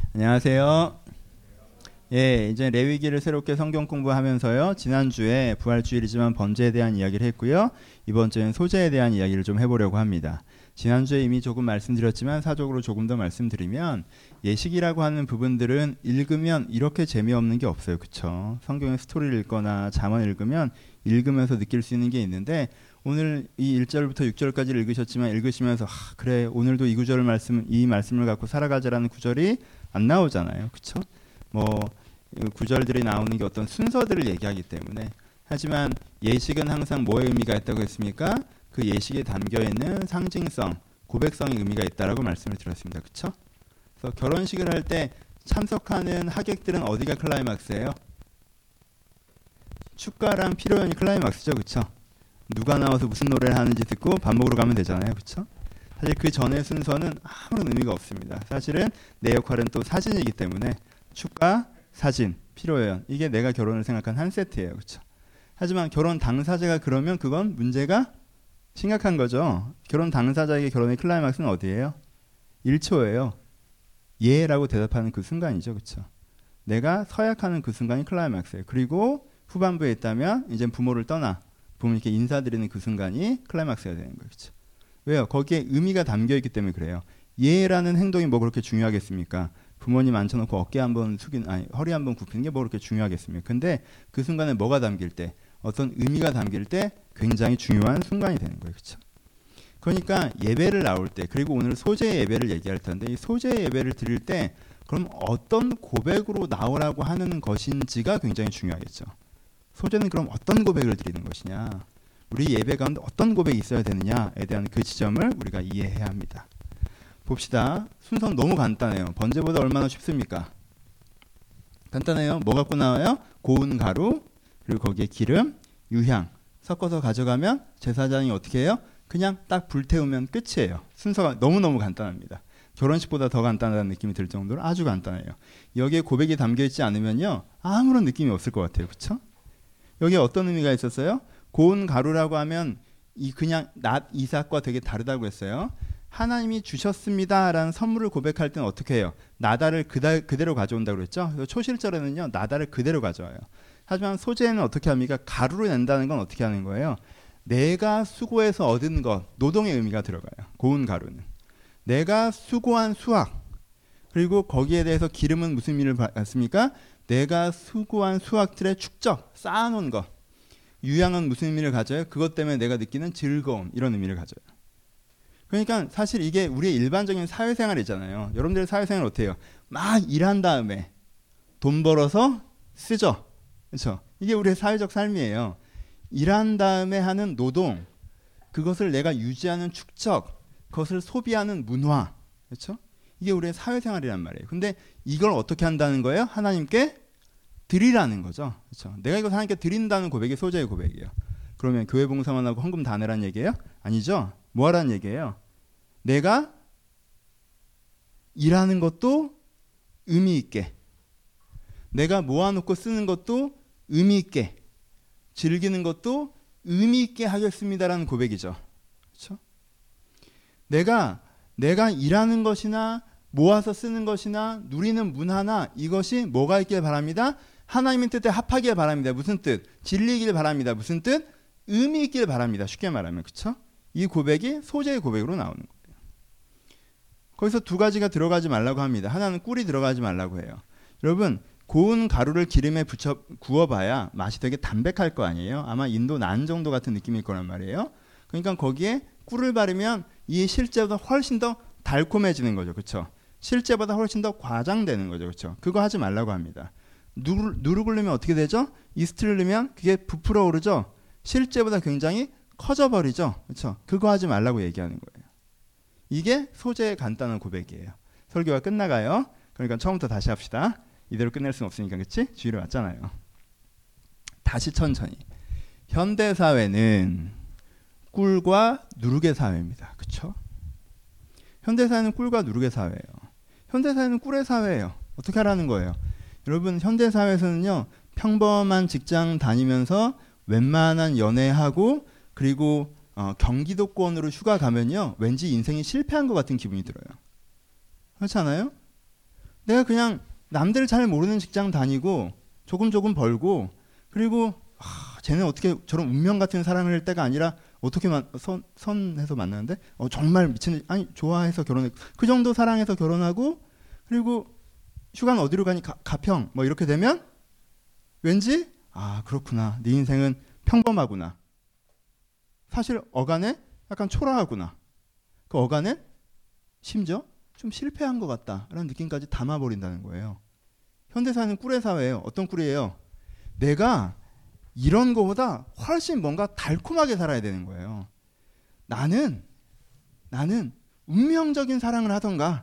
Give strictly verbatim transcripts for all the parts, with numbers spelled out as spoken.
안녕하세요. 예, 이제 레위기를 새롭게 성경 공부하면서요. 지난주에 부활주일이지만 번제에 대한 이야기를 했고요. 이번 주엔 소제에 대한 이야기를 좀 해보려고 합니다. 지난주에 이미 조금 말씀드렸지만 사적으로 조금 더 말씀드리면 예식이라고 하는 부분들은 읽으면 이렇게 재미없는 게 없어요. 그쵸? 성경의 스토리를 읽거나 잠언 읽으면 읽으면서 느낄 수 있는 게 있는데 오늘 이 일 절부터 육 절까지 읽으셨지만 읽으시면서 아, 그래 오늘도 이 구절 말씀 이 말씀을 갖고 살아가자라는 구절이 안 나오잖아요. 그쵸? 뭐 구절들이 나오는 게 어떤 순서들을 얘기하기 때문에 하지만 예식은 항상 뭐의 의미가 있다고 했습니까? 그 예식에 담겨있는 상징성, 고백성의 의미가 있다라고 말씀을 드렸습니다. 그쵸? 그래서 결혼식을 할 때 참석하는 하객들은 어디가 클라이막스예요? 축가랑 피로연이 클라이막스죠. 그쵸? 누가 나와서 무슨 노래를 하는지 듣고 밥 먹으러 가면 되잖아요. 그쵸? 사실 그 전의 순서는 아무런 의미가 없습니다. 사실은 내 역할은 또 사진이기 때문에 축가, 사진, 피로연 이게 내가 결혼을 생각한 한 세트예요. 그렇죠? 하지만 결혼 당사자가 그러면 그건 문제가 심각한 거죠. 결혼 당사자에게 결혼의 클라이막스는 어디예요? 일 초예요. 예라고 대답하는 그 순간이죠. 그렇죠? 내가 서약하는 그 순간이 클라이막스예요. 그리고 후반부에 있다면 이제 부모를 떠나 부모님께 인사드리는 그 순간이 클라이막스가 되는 거예요. 그렇죠? 왜요? 거기에 의미가 담겨있기 때문에 그래요. 예라는 행동이 뭐 그렇게 중요하겠습니까? 부모님 앉혀놓고 어깨 한번 숙이는 아니 허리 한번 굽히는 게 뭐 그렇게 중요하겠습니까? 근데 그 순간에 뭐가 담길 때 어떤 의미가 담길 때 굉장히 중요한 순간이 되는 거예요. 그렇죠? 그러니까 예배를 나올 때 그리고 오늘 소제 예배를 얘기할 텐데 이 소제 예배를 드릴 때 그럼 어떤 고백으로 나오라고 하는 것인지가 굉장히 중요하겠죠. 소제는 그럼 어떤 고백을 드리는 것이냐? 우리 예배 가운데 어떤 고백이 있어야 되느냐에 대한 그 지점을 우리가 이해해야 합니다. 봅시다. 순서는 너무 간단해요. 번제보다 얼마나 쉽습니까? 간단해요. 뭐 갖고 나와요? 고운 가루, 그리고 거기에 기름, 유향 섞어서 가져가면 제사장이 어떻게 해요? 그냥 딱 불태우면 끝이에요. 순서가 너무너무 간단합니다. 결혼식보다 더 간단하다는 느낌이 들 정도로 아주 간단해요. 여기에 고백이 담겨있지 않으면요 아무런 느낌이 없을 것 같아요. 그렇죠? 여기에 어떤 의미가 있었어요? 고운 가루라고 하면 이 그냥 낫 이삭과 되게 다르다고 했어요. 하나님이 주셨습니다라는 선물을 고백할 때는 어떻게 해요? 나달을 그다, 그대로 가져온다고 그랬죠. 초실절에는요 나달을 그대로 가져와요. 하지만 소제는 어떻게 합니까? 가루로 낸다는 건 어떻게 하는 거예요? 내가 수고해서 얻은 것, 노동의 의미가 들어가요. 고운 가루는 내가 수고한 수확, 그리고 거기에 대해서 기름은 무슨 의미를 받습니까? 내가 수고한 수확들의 축적, 쌓아놓은 것. 유향은 무슨 의미를 가져요? 그것 때문에 내가 느끼는 즐거움, 이런 의미를 가져요. 그러니까 사실 이게 우리의 일반적인 사회생활이잖아요. 여러분들 사회생활 어때요? 막 일한 다음에 돈 벌어서 쓰죠. 그렇죠? 이게 우리의 사회적 삶이에요. 일한 다음에 하는 노동, 그것을 내가 유지하는 축적, 그것을 소비하는 문화. 그렇죠? 이게 우리의 사회생활이란 말이에요. 근데 이걸 어떻게 한다는 거예요? 하나님께 드리라는 거죠. 그렇죠? 내가 이거 하나님께 드린다는 고백이 소제의 고백이에요. 그러면 교회 봉사만 하고 헌금 다 내라는 얘기예요? 아니죠. 뭐 하라는 얘기예요? 내가 일하는 것도 의미 있게, 내가 모아놓고 쓰는 것도 의미 있게, 즐기는 것도 의미 있게 하겠습니다라는 고백이죠. 그렇죠? 내가 내가 일하는 것이나 모아서 쓰는 것이나 누리는 문화나 이것이 뭐가 있길 바랍니다. 하나님의 뜻에 합하길 바랍니다. 무슨 뜻? 진리이길 바랍니다. 무슨 뜻? 의미 있길 바랍니다. 쉽게 말하면. 그렇죠? 이 고백이 소제의 고백으로 나오는 거예요. 거기서 두 가지가 들어가지 말라고 합니다. 하나는 꿀이 들어가지 말라고 해요. 여러분 고운 가루를 기름에 붙여 구워봐야 맛이 되게 담백할 거 아니에요. 아마 인도 난 정도 같은 느낌일 거란 말이에요. 그러니까 거기에 꿀을 바르면 이 실제보다 훨씬 더 달콤해지는 거죠. 그렇죠? 실제보다 훨씬 더 과장되는 거죠. 그렇죠? 그거 하지 말라고 합니다. 누르, 누르고 넣으면 어떻게 되죠? 이스트를 넣으면 그게 부풀어 오르죠. 실제보다 굉장히 커져버리죠. 그렇죠? 그거 하지 말라고 얘기하는 거예요. 이게 소제의 간단한 고백이에요. 설교가 끝나가요. 그러니까 처음부터 다시 합시다. 이대로 끝낼 수는 없으니까. 그렇지? 주의를 왔잖아요. 다시 천천히. 현대사회는 꿀과 누룩의 사회입니다. 그렇죠? 현대사회는 꿀과 누룩의 사회예요. 현대사회는 꿀의 사회예요. 어떻게 하라는 거예요? 여러분 현대사회에서는요 평범한 직장 다니면서 웬만한 연애하고 그리고 어, 경기도권으로 휴가 가면요 왠지 인생이 실패한 것 같은 기분이 들어요. 그렇지 않아요? 내가 그냥 남들 잘 모르는 직장 다니고 조금 조금 벌고 그리고 아, 쟤는 어떻게 저런 운명 같은 사랑을 할 때가 아니라 어떻게 만, 선, 선해서 만나는데 어, 정말 미친 아니 좋아해서 결혼했고 그 정도 사랑해서 결혼하고 그리고 휴가는 어디로 가니 가, 가평 뭐 이렇게 되면 왠지 아 그렇구나 네 인생은 평범하구나 사실 어간에 약간 초라하구나 그 어간에 심지어 좀 실패한 것 같다라는 느낌까지 담아버린다는 거예요. 현대사회는 꿀의 사회예요. 어떤 꿀이에요? 내가 이런 거보다 훨씬 뭔가 달콤하게 살아야 되는 거예요. 나는 나는 운명적인 사랑을 하던가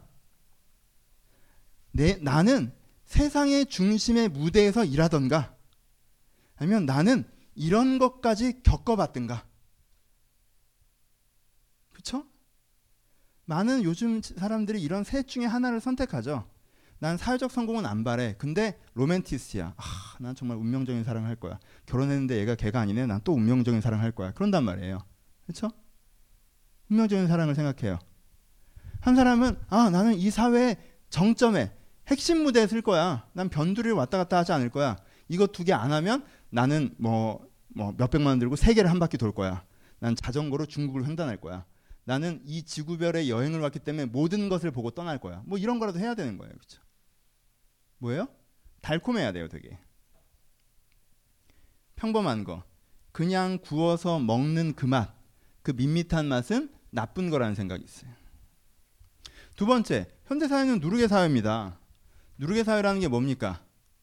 내, 나는 세상의 중심의 무대에서 일하던가 아니면 나는 이런 것까지 겪어봤던가 그쵸? 많은 요즘 사람들이 이런 셋 중에 하나를 선택하죠. 난 사회적 성공은 안 바래. 근데 로맨티스트야. 아, 난 정말 운명적인 사랑을 할 거야. 결혼했는데 얘가 걔가 아니네. 난 또 운명적인 사랑을 할 거야. 그런단 말이에요. 그렇죠? 운명적인 사랑을 생각해요. 한 사람은 아, 나는 이 사회의 정점에 핵심 무대에 설 거야. 난 변두리를 왔다 갔다 하지 않을 거야. 이거 두 개 안 하면 나는 뭐, 뭐 몇백만 원 들고 세계를 한 바퀴 돌 거야. 난 자전거로 중국을 횡단할 거야. 나는 이 지구별에 여행을 왔기 때문에 모든 것을 보고 떠날 거야. 뭐 이런 거라도 해야 되는 거예요. 그렇죠? 뭐예요? 달콤해야 돼요, 되게. 평범한 거. 그냥 구워서 먹는 그 맛. 그 밋밋한 맛은 나쁜 거라는 생각이 있어요. 두 번째, 현대사회는 누르개 사회입니다. 누르개 사회라는 게 뭡니까?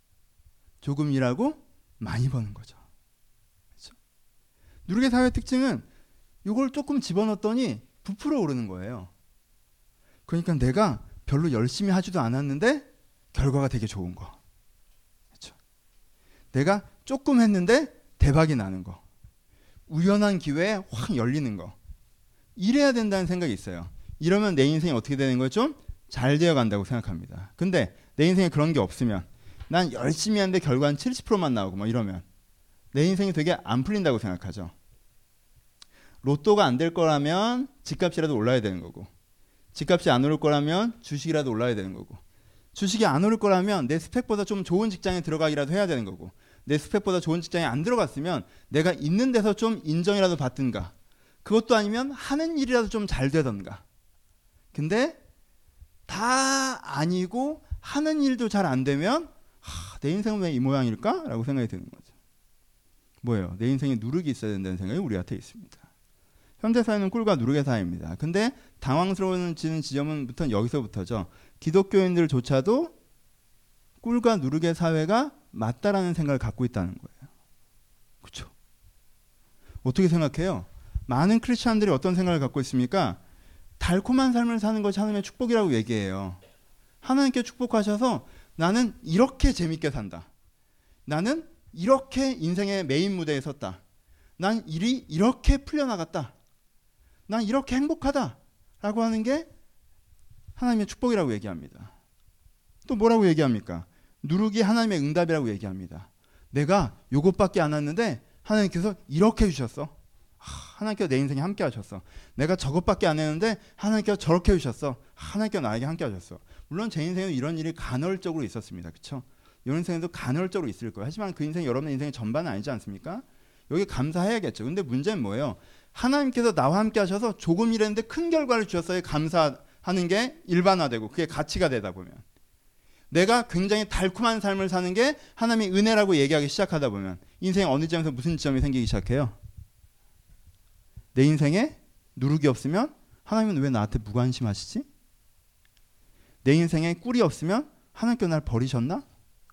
조금 일하고 많이 버는 거죠. 그렇죠? 누르개 사회의 특징은 이걸 조금 집어넣었더니 부풀어 오르는 거예요. 그러니까 내가 별로 열심히 하지도 않았는데 결과가 되게 좋은 거. 그렇죠? 내가 조금 했는데 대박이 나는 거. 우연한 기회에 확 열리는 거. 이래야 된다는 생각이 있어요. 이러면 내 인생이 어떻게 되는 거예요? 좀 잘 되어 간다고 생각합니다. 근데 내 인생에 그런 게 없으면 난 열심히 하는데 결과는 칠십 퍼센트만 나오고 뭐 이러면 내 인생이 되게 안 풀린다고 생각하죠. 로또가 안 될 거라면 집값이라도 올라야 되는 거고 집값이 안 오를 거라면 주식이라도 올라야 되는 거고 주식이 안 오를 거라면 내 스펙보다 좀 좋은 직장에 들어가기라도 해야 되는 거고 내 스펙보다 좋은 직장에 안 들어갔으면 내가 있는 데서 좀 인정이라도 받든가 그것도 아니면 하는 일이라도 좀 잘 되던가 근데 다 아니고 하는 일도 잘 안 되면 하, 내 인생은 왜 이 모양일까? 라고 생각이 드는 거죠. 뭐예요? 내 인생에 누룩이 있어야 된다는 생각이 우리한테 있습니다. 현대사회는 꿀과 누룩의 사회입니다. 근데 당황스러워지는 지점은 여기서부터죠. 기독교인들조차도 꿀과 누룩의 사회가 맞다라는 생각을 갖고 있다는 거예요. 그렇죠? 어떻게 생각해요? 많은 크리스찬들이 어떤 생각을 갖고 있습니까? 달콤한 삶을 사는 것이 하나님의 축복이라고 얘기해요. 하나님께 축복하셔서 나는 이렇게 재밌게 산다. 나는 이렇게 인생의 메인 무대에 섰다. 난 일이 이렇게 풀려나갔다. 난 이렇게 행복하다. 라고 하는 게 하나님의 축복이라고 얘기합니다. 또 뭐라고 얘기합니까? 누룩이 하나님의 응답이라고 얘기합니다. 내가 요것밖에 안 왔는데 하나님께서 이렇게 해주셨어. 하나님께서 내 인생에 함께 하셨어. 내가 저것밖에 안 했는데 하나님께서 저렇게 해주셨어. 하나님께서 나에게 함께 하셨어. 물론 제 인생에도 이런 일이 간헐적으로 있었습니다. 그렇죠? 이 인생에도 간헐적으로 있을 거예요. 하지만 그 인생이 여러분의 인생의 전반은 아니지 않습니까? 여기 감사해야겠죠. 근데 문제는 뭐예요? 하나님께서 나와 함께 하셔서 조금 일했는데 큰 결과를 주셨어요. 감사하는 게 일반화되고 그게 가치가 되다 보면 내가 굉장히 달콤한 삶을 사는 게 하나님의 은혜라고 얘기하기 시작하다 보면 인생 어느 점에서 무슨 지점이 생기기 시작해요? 내 인생에 누룩이 없으면 하나님은 왜 나한테 무관심하시지? 내 인생에 꿀이 없으면 하나님께서 날 버리셨나?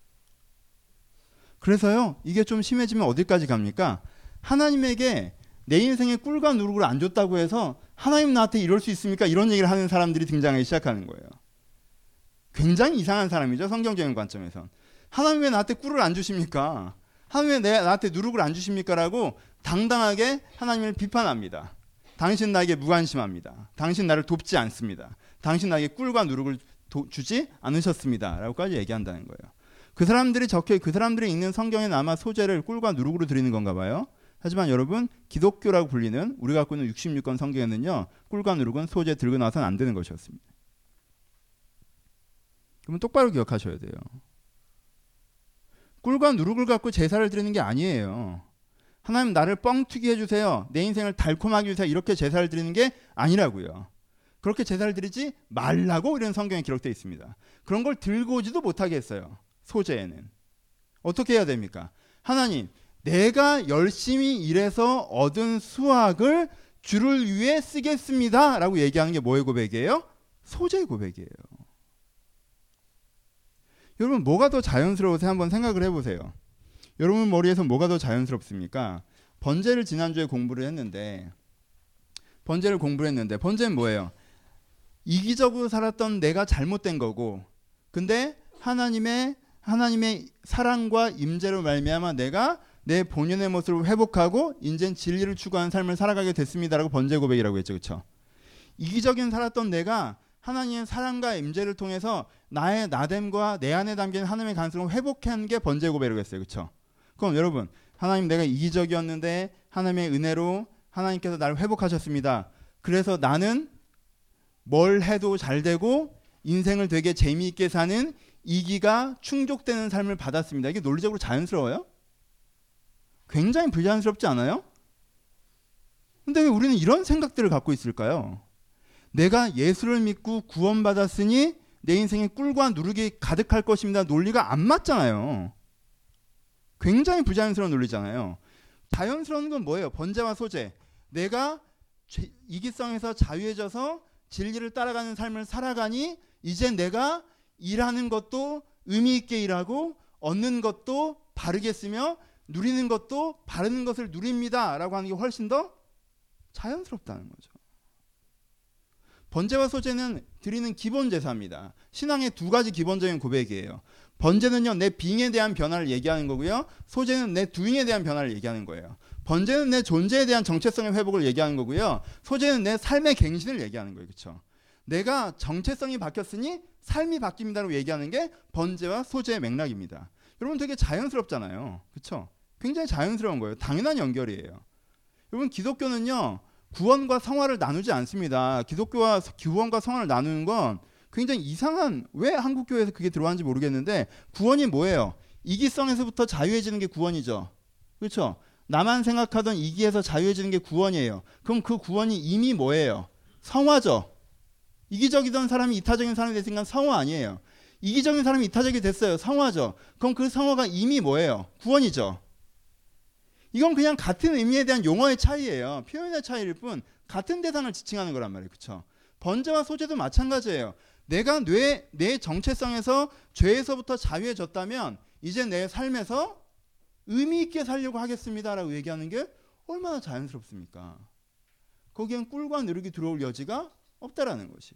그래서요 이게 좀 심해지면 어디까지 갑니까? 하나님에게 내 인생에 꿀과 누룩을 안 줬다고 해서 하나님 나한테 이럴 수 있습니까? 이런 얘기를 하는 사람들이 등장하기 시작하는 거예요. 굉장히 이상한 사람이죠. 성경적인 관점에선. 하나님 왜 나한테 꿀을 안 주십니까? 하나님 왜 내, 나한테 누룩을 안 주십니까? 라고 당당하게 하나님을 비판합니다. 당신 나에게 무관심합니다. 당신 나를 돕지 않습니다. 당신 나에게 꿀과 누룩을 도, 주지 않으셨습니다. 라고까지 얘기한다는 거예요. 그 사람들이 적혀 그 사람들이 읽는 성경에는 아마 소재를 꿀과 누룩으로 드리는 건가 봐요. 하지만 여러분 기독교라고 불리는 우리가 갖고 있는 육십육 권 성경에는요 꿀과 누룩은 소재 들고 나서는 안 되는 것이었습니다. 그러면 똑바로 기억하셔야 돼요. 꿀과 누룩을 갖고 제사를 드리는 게 아니에요. 하나님 나를 뻥튀기 해주세요. 내 인생을 달콤하게 해주세요. 이렇게 제사를 드리는 게 아니라고요. 그렇게 제사를 드리지 말라고 이런 성경에 기록되어 있습니다. 그런 걸 들고 오지도 못하게 했어요. 소재에는. 어떻게 해야 됩니까? 하나님, 내가 열심히 일해서 얻은 수확을 주를 위해 쓰겠습니다. 라고 얘기하는 게 뭐의 고백이에요? 소재의 고백이에요. 여러분, 뭐가 더 자연스러워서 한번 생각을 해보세요. 여러분 머리에서 뭐가 더 자연스럽습니까? 번제를 지난주에 공부를 했는데 번제를 공부를 했는데 번제는 뭐예요? 이기적으로 살았던 내가 잘못된 거고, 근데 하나님의 하나님의 사랑과 임재로 말미암아 내가 내 본연의 모습을 회복하고 이젠 진리를 추구하는 삶을 살아가게 됐습니다라고 번제 고백이라고 했죠. 그렇죠? 이기적인 살았던 내가 하나님의 사랑과 임재를 통해서 나의 나됨과 내 안에 담긴 하나님의 가능성을 회복한 게 번제 고백이라고 했어요. 그렇죠? 그럼 여러분, 하나님 내가 이기적이었는데 하나님의 은혜로 하나님께서 나를 회복하셨습니다. 그래서 나는 뭘 해도 잘 되고 인생을 되게 재미있게 사는 이기가 충족되는 삶을 받았습니다. 이게 논리적으로 자연스러워요? 굉장히 불자연스럽지 않아요? 근데 왜 우리는 이런 생각들을 갖고 있을까요? 내가 예수를 믿고 구원받았으니 내 인생에 꿀과 누룩이 가득할 것입니다. 논리가 안 맞잖아요. 굉장히 부자연스러운 논리잖아요. 자연스러운 건 뭐예요? 번제와 소제. 내가 이기성에서 자유해져서 진리를 따라가는 삶을 살아가니 이제 내가 일하는 것도 의미 있게 일하고 얻는 것도 바르게 쓰며 누리는 것도 바르는 것을 누립니다 라고 하는 게 훨씬 더 자연스럽다는 거죠. 번제와 소제는 드리는 기본 제사입니다. 신앙의 두 가지 기본적인 고백이에요. 번제는요, 내 빙에 대한 변화를 얘기하는 거고요. 소제는 내 두잉에 대한 변화를 얘기하는 거예요. 번제는 내 존재에 대한 정체성의 회복을 얘기하는 거고요. 소제는 내 삶의 갱신을 얘기하는 거예요. 그렇죠? 내가 정체성이 바뀌었으니 삶이 바뀝니다라고 얘기하는 게 번제와 소제의 맥락입니다. 여러분 되게 자연스럽잖아요. 그렇죠? 굉장히 자연스러운 거예요. 당연한 연결이에요. 여러분 기독교는요, 구원과 성화를 나누지 않습니다. 기독교와 구원과 성화를 나누는 건 굉장히 이상한, 왜 한국 교회에서 그게 들어왔는지 모르겠는데, 구원이 뭐예요? 이기성에서부터 자유해지는 게 구원이죠. 그렇죠? 나만 생각하던 이기에서 자유해지는 게 구원이에요. 그럼 그 구원이 이미 뭐예요? 성화죠. 이기적이던 사람이 이타적인 사람이 됐으니까 성화 아니에요. 이기적인 사람이 이타적이 됐어요. 성화죠. 그럼 그 성화가 이미 뭐예요? 구원이죠. 이건 그냥 같은 의미에 대한 용어의 차이예요. 표현의 차이일 뿐 같은 대상을 지칭하는 거란 말이에요. 그렇죠? 번제와 소제도 마찬가지예요. 내가 뇌, 내 정체성에서 죄에서부터 자유해졌다면 이제 내 삶에서 의미 있게 살려고 하겠습니다라고 얘기하는 게 얼마나 자연스럽습니까? 거기엔 꿀과 누룩이 들어올 여지가 없다라는 것이.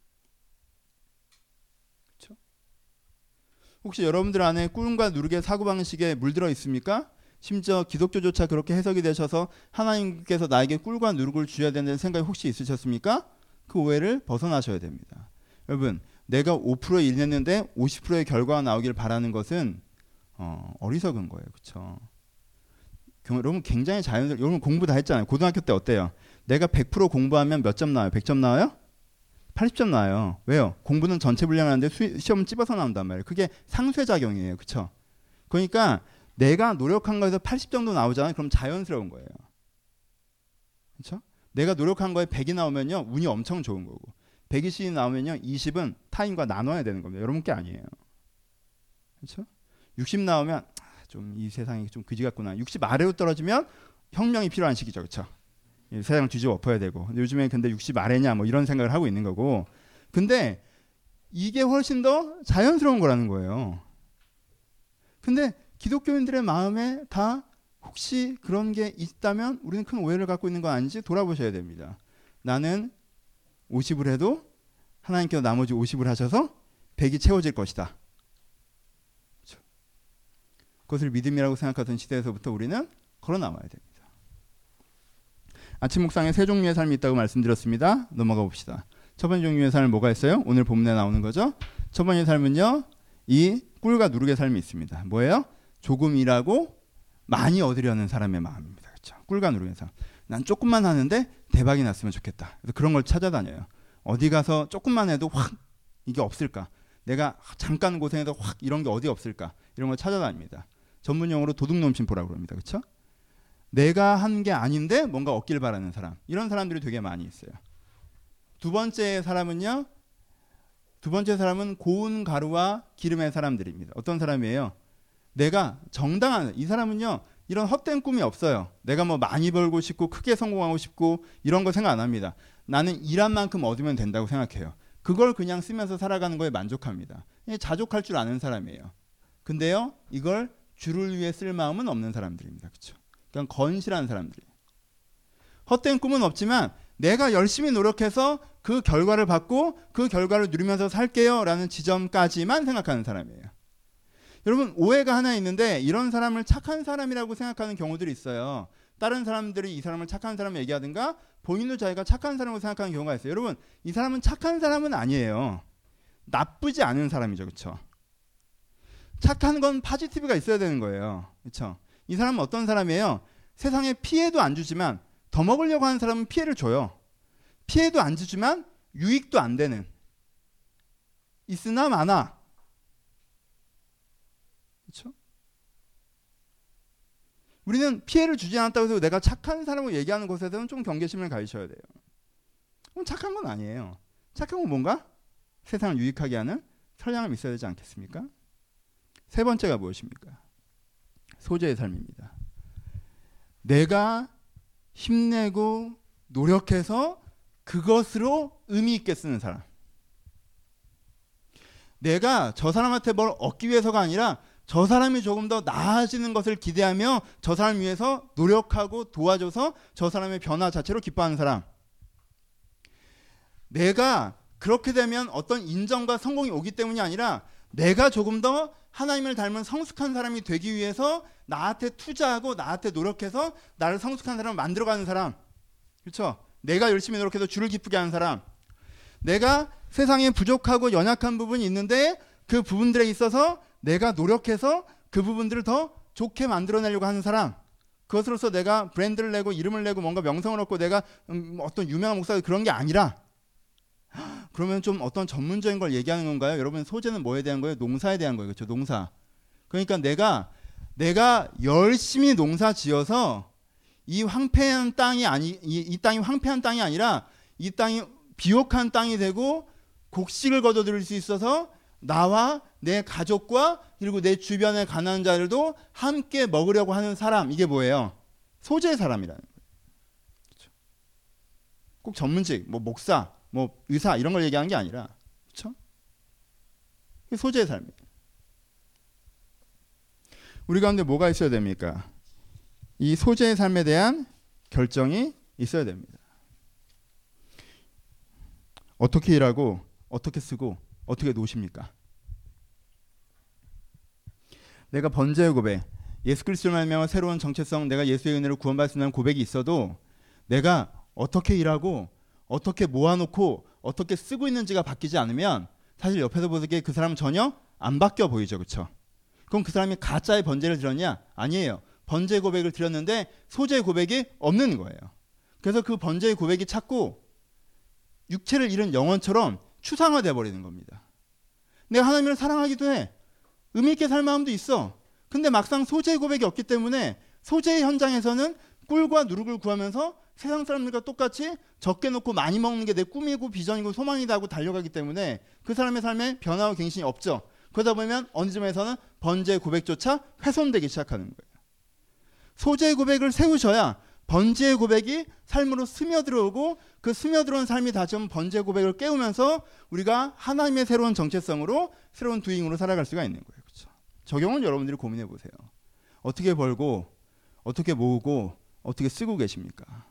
그렇죠? 혹시 여러분들 안에 꿀과 누룩의 사고방식에 물들어 있습니까? 심지어 기독교조차 그렇게 해석이 되셔서 하나님께서 나에게 꿀과 누룩을 주셔야 된다는 생각이 혹시 있으셨습니까? 그 오해를 벗어나셔야 됩니다. 여러분, 내가 오 퍼센트 일했는데 오십 퍼센트의 결과가 나오길 바라는 것은 어, 어리석은 거예요. 그렇죠? 여러분 굉장히 자연스러워. 여러분 공부 다 했잖아요. 고등학교 때 어때요? 내가 백 퍼센트 공부하면 몇 점 나와요? 백 점 나와요? 팔십 점 나와요. 왜요? 공부는 전체 분량을 하는데 수, 시험은 찝어서 나온단 말이에요. 그게 상쇄작용이에요. 그렇죠? 그러니까 내가 노력한 거에서 팔십 정도 나오잖아요. 그럼 자연스러운 거예요. 그렇죠? 내가 노력한 거에 백이 나오면요, 운이 엄청 좋은 거고, 백이십이 나오면요, 이십은 타인과 나눠야 되는 겁니다. 여러분 게 아니에요. 그렇죠? 육십 나오면 좀 이 세상이 좀 그지 같구나. 육십 아래로 떨어지면 혁명이 필요한 시기죠. 그렇죠? 세상을 뒤집어 엎어야 되고. 요즘에 근데 육십 아래냐 뭐 이런 생각을 하고 있는 거고. 근데 이게 훨씬 더 자연스러운 거라는 거예요. 근데 기독교인들의 마음에 다 혹시 그런 게 있다면 우리는 큰 오해를 갖고 있는 거 아닌지 돌아보셔야 됩니다. 나는 오십을 해도 하나님께서 나머지 오십을 하셔서 백이 채워질 것이다. 그렇죠? 그것을 믿음이라고 생각하던 시대에서부터 우리는 걸어나와야 됩니다. 아침 묵상에 세 종류의 삶이 있다고 말씀드렸습니다. 넘어가 봅시다. 첫 번째 종류의 삶은 뭐가 있어요? 오늘 본문에 나오는 거죠. 첫 번째 삶은요, 이 꿀과 누룩의 삶이 있습니다. 뭐예요? 조금 일하고 많이 얻으려는 사람의 마음입니다. 그렇죠? 꿀과 누룩의 삶. 난 조금만 하는데 대박이 났으면 좋겠다. 그래서 그런 걸 찾아다녀요. 어디 가서 조금만 해도 확 이게 없을까? 내가 잠깐 고생해서 확 이런 게 어디 없을까 이런 걸 찾아다닙니다. 전문 용어로 도둑놈심보라고 그럽니다. 그렇죠? 내가 한 게 아닌데 뭔가 얻길 바라는 사람, 이런 사람들이 되게 많이 있어요. 두 번째 사람은요, 두 번째 사람은 고운 가루와 기름의 사람들입니다. 어떤 사람이에요? 내가 정당한, 이 사람은요 이런 헛된 꿈이 없어요. 내가 뭐 많이 벌고 싶고 크게 성공하고 싶고 이런 거 생각 안 합니다. 나는 일한 만큼 얻으면 된다고 생각해요. 그걸 그냥 쓰면서 살아가는 거에 만족합니다. 자족할 줄 아는 사람이에요. 근데요, 이걸 주를 위해 쓸 마음은 없는 사람들입니다. 그렇죠? 그냥 건실한 사람들이에요. 헛된 꿈은 없지만 내가 열심히 노력해서 그 결과를 받고 그 결과를 누리면서 살게요 라는 지점까지만 생각하는 사람이에요. 여러분, 오해가 하나 있는데 이런 사람을 착한 사람이라고 생각하는 경우들이 있어요. 다른 사람들이 이 사람을 착한 사람을 얘기하든가 본인도 자기가 착한 사람으로 생각하는 경우가 있어요. 여러분, 이 사람은 착한 사람은 아니에요. 나쁘지 않은 사람이죠. 그렇죠? 착한 건 파지티브가 있어야 되는 거예요. 그렇죠? 이 사람은 어떤 사람이에요? 세상에 피해도 안 주지만 더 먹으려고 하는 사람은 피해를 줘요. 피해도 안 주지만 유익도 안 되는. 있으나 마나. 그렇죠? 우리는 피해를 주지 않았다고 해서 내가 착한 사람으로 얘기하는 것에서는 좀 경계심을 가지셔야 돼요. 그럼 착한 건 아니에요. 착한 건 뭔가? 세상을 유익하게 하는 선량함이 있어야 되지 않겠습니까? 세 번째가 무엇입니까? 소재의 삶입니다. 내가 힘내고 노력해서 그것으로 의미 있게 쓰는 사람. 내가 저 사람한테 뭘 얻기 위해서가 아니라 저 사람이 조금 더 나아지는 것을 기대하며 저 사람을 위해서 노력하고 도와줘서 저 사람의 변화 자체로 기뻐하는 사람. 내가 그렇게 되면 어떤 인정과 성공이 오기 때문이 아니라 내가 조금 더 하나님을 닮은 성숙한 사람이 되기 위해서 나한테 투자하고 나한테 노력해서 나를 성숙한 사람을 만들어가는 사람. 그렇죠? 내가 열심히 노력해서 주를 기쁘게 하는 사람. 내가 세상에 부족하고 연약한 부분이 있는데 그 부분들에 있어서 내가 노력해서 그 부분들을 더 좋게 만들어내려고 하는 사람. 그것으로서 내가 브랜드를 내고 이름을 내고 뭔가 명성을 얻고 내가 음, 어떤 유명한 목사 그런 게 아니라, 그러면 좀 어떤 전문적인 걸 얘기하는 건가요? 여러분, 소재는 뭐에 대한 거예요? 농사에 대한 거예요. 그렇죠? 농사. 그러니까 내가 내가 열심히 농사 지어서 이 황폐한 땅이 아니 이, 이 땅이 황폐한 땅이 아니라 이 땅이 비옥한 땅이 되고 곡식을 거둬들일 수 있어서 나와 내 가족과 그리고 내 주변의 가난한 자들도 함께 먹으려고 하는 사람. 이게 뭐예요? 소재의 사람이라는 거예요. 그렇죠? 꼭 전문직, 뭐 목사, 뭐 의사 이런 걸 얘기하는 게 아니라, 그렇죠? 소재의 삶이에요. 우리 가운데 뭐가 있어야 됩니까? 이 소재의 삶에 대한 결정이 있어야 됩니다. 어떻게 일하고 어떻게 쓰고 어떻게 노십니까? 내가 번제의 고백, 예수 그리스도를 말미암아 새로운 정체성, 내가 예수의 은혜로 구원받는다는 고백이 있어도 내가 어떻게 일하고 어떻게 모아놓고 어떻게 쓰고 있는지가 바뀌지 않으면 사실 옆에서 보기에 그 사람은 전혀 안 바뀌어 보이죠. 그렇죠? 그럼 그 사람이 가짜의 번제를 드렸냐? 아니에요. 번제 고백을 드렸는데 소재의 고백이 없는 거예요. 그래서 그 번제의 고백이 자꾸 육체를 잃은 영혼처럼 추상화되어 버리는 겁니다. 내가 하나님을 사랑하기도 해. 의미 있게 살 마음도 있어. 근데 막상 소재의 고백이 없기 때문에 소재의 현장에서는 꿀과 누룩을 구하면서 세상 사람들과 똑같이 적게 놓고 많이 먹는 게 내 꿈이고 비전이고 소망이다 하고 달려가기 때문에 그 사람의 삶에 변화와 갱신이 없죠. 그러다 보면 어느 점에서는 번제의 고백조차 훼손되기 시작하는 거예요. 소재의 고백을 세우셔야 번제의 고백이 삶으로 스며들어오고 그 스며들어온 삶이 다시 한번 번제의 고백을 깨우면서 우리가 하나님의 새로운 정체성으로 새로운 두잉으로 살아갈 수가 있는 거예요. 그렇죠? 적용은 여러분들이 고민해 보세요. 어떻게 벌고 어떻게 모으고 어떻게 쓰고 계십니까?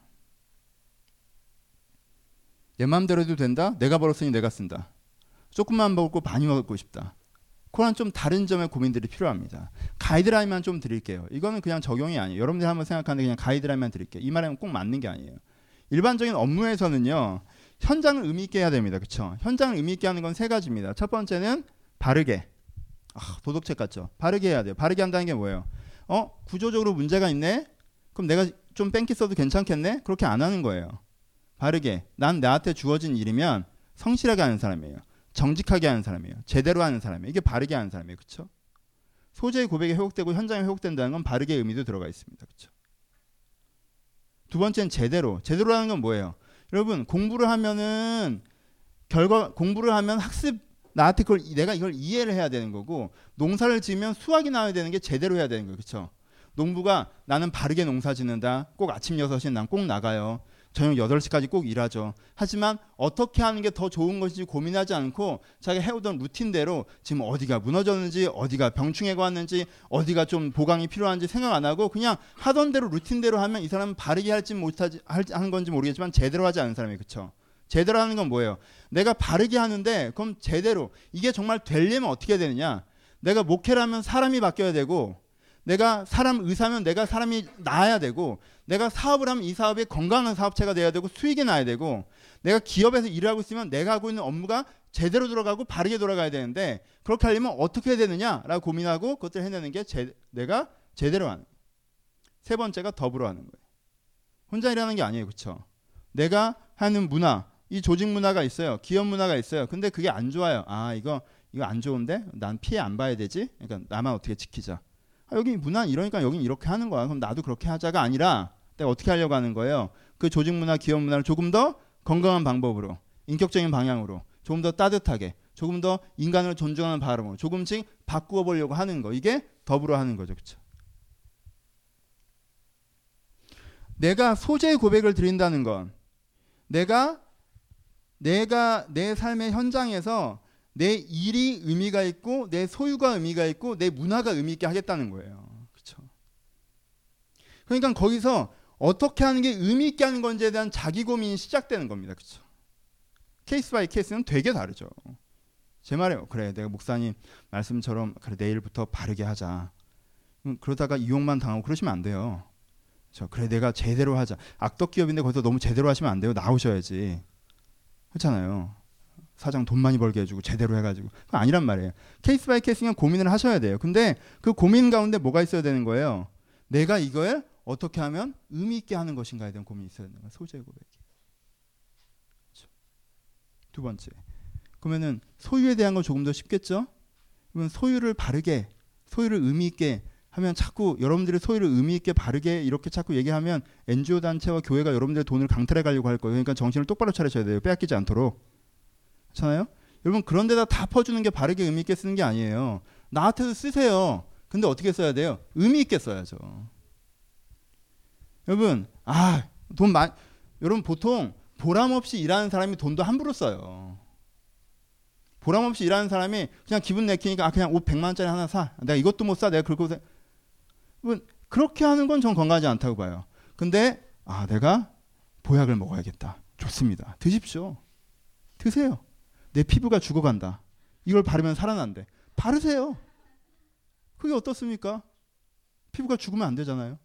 내 마음대로 해도 된다? 내가 벌었으니 내가 쓴다. 조금만 먹고 많이 먹고 싶다. 그런 좀 다른 점의 고민들이 필요합니다. 가이드라인만 좀 드릴게요. 이거는 그냥 적용이 아니에요. 여러분들이 한번 생각하는데 그냥 가이드라인만 드릴게요. 이 말은 꼭 맞는 게 아니에요. 일반적인 업무에서는요, 현장을 의미 있게 해야 됩니다. 그렇죠? 현장을 의미 있게 하는 건 세 가지입니다. 첫 번째는 바르게. 아, 도덕책 같죠? 바르게 해야 돼요. 바르게 한다는 게 뭐예요? 어? 구조적으로 문제가 있네? 그럼 내가 좀 뺑기 써도 괜찮겠네? 그렇게 안 하는 거예요. 바르게. 난 나한테 주어진 일이면 성실하게 하는 사람이에요. 정직하게 하는 사람이에요. 제대로 하는 사람이에요. 이게 바르게 하는 사람이에요. 그렇죠? 소재의 고백이 회복되고 현장에 회복된다는 건 바르게 의미도 들어가 있습니다. 그렇죠? 두 번째는 제대로. 제대로라는 건 뭐예요? 여러분 공부를 하면은 결과 공부를 하면 학습 나한테 그걸 내가 이걸 이해를 해야 되는 거고 농사를 지으면 수확이 나와야 되는 게 제대로 해야 되는 거예요. 그렇죠? 농부가 나는 바르게 농사 짓는다. 꼭 아침 여섯 시에 난 꼭 나가요. 저녁 여덟 시까지 꼭 일하죠. 하지만 어떻게 하는 게 더 좋은 것인지 고민하지 않고 자기가 해오던 루틴대로 지금 어디가 무너졌는지 어디가 병충해가 왔는지 어디가 좀 보강이 필요한지 생각 안 하고 그냥 하던 대로 루틴대로 하면 이 사람은 바르게 할지 못하지 하는 건지 모르겠지만 제대로 하지 않은 사람이에요. 그렇죠? 제대로 하는 건 뭐예요? 내가 바르게 하는데 그럼 제대로 이게 정말 되려면 어떻게 되느냐? 내가 목회를 하면 사람이 바뀌어야 되고 내가 사람 의사면 내가 사람이 나아야 되고 내가 사업을 하면 이 사업이 건강한 사업체가 돼야 되고 수익이 나야 되고 내가 기업에서 일을 하고 있으면 내가 하고 있는 업무가 제대로 돌아가고 바르게 돌아가야 되는데 그렇게 하려면 어떻게 해야 되느냐라고 고민하고 그것들을 해내는 게 제, 내가 제대로 하는 거예요. 세 번째가 더불어 하는 거예요. 혼자 일하는 게 아니에요. 그렇죠? 내가 하는 문화 이 조직 문화가 있어요. 기업 문화가 있어요. 근데 그게 안 좋아요. 아 이거 이거 안 좋은데 난 피해 안 봐야 되지. 그러니까 나만 어떻게 지키자. 아, 여기 문화 이러니까 여긴 이렇게 하는 거야. 그럼 나도 그렇게 하자가 아니라 내가 어떻게 하려고 하는 거예요. 그 조직 문화, 기업 문화를 조금 더 건강한 방법으로, 인격적인 방향으로, 조금 더 따뜻하게, 조금 더 인간을 존중하는 발음으로 조금씩 바꾸어 보려고 하는 거. 이게 더불어 하는 거죠, 그렇죠? 내가 소재의 고백을 드린다는 건 내가 내가 내 삶의 현장에서 내 일이 의미가 있고 내 소유가 의미가 있고 내 문화가 의미 있게 하겠다는 거예요. 그렇죠? 그러니까 거기서 어떻게 하는 게 의미 있게 하는 건지에 대한 자기 고민이 시작되는 겁니다. 그렇죠? 케이스 바이 케이스는 되게 다르죠. 제 말이에요. 그래 내가 목사님 말씀처럼 그래 내일부터 바르게 하자. 그러다가 이용만 당하고 그러시면 안 돼요. 그렇죠? 그래 내가 제대로 하자. 악덕 기업인데 거기서 너무 제대로 하시면 안 돼요. 나오셔야지. 그렇잖아요. 사장 돈 많이 벌게 해주고 제대로 해가지고 그건 아니란 말이에요. 케이스 바이 케이스는 고민을 하셔야 돼요. 근데 그 고민 가운데 뭐가 있어야 되는 거예요? 내가 이걸 어떻게 하면 의미 있게 하는 것인가에 대한 고민이 있어야 되는 거예요. 소재의 고백이. 그렇죠. 두 번째. 그러면은 소유에 대한 건 조금 더 쉽겠죠? 그러면 소유를 바르게 소유를 의미 있게 하면 자꾸 여러분들의 소유를 의미 있게 바르게 이렇게 자꾸 얘기하면 엔지오 단체와 교회가 여러분들의 돈을 강탈해 가려고 할 거예요. 그러니까 정신을 똑바로 차리셔야 돼요. 빼앗기지 않도록. 그렇잖아요? 여러분 그런 데다 다 퍼주는 게 바르게 의미 있게 쓰는 게 아니에요. 나한테도 쓰세요. 근데 어떻게 써야 돼요? 의미 있게 써야죠. 여러분 아, 돈 많이 여러분 보통 보람 없이 일하는 사람이 돈도 함부로 써요. 보람 없이 일하는 사람이 그냥 기분 내키니까 아 그냥 옷 백만 원짜리 하나 사. 내가 이것도 못 사. 내가 그렇게 여러분 그렇게 하는 건 전 건강하지 않다고 봐요. 근데 아 내가 보약을 먹어야겠다. 좋습니다. 드십시오. 드세요. 내 피부가 죽어간다. 이걸 바르면 살아난대. 바르세요. 그게 어떻습니까? 피부가 죽으면 안 되잖아요.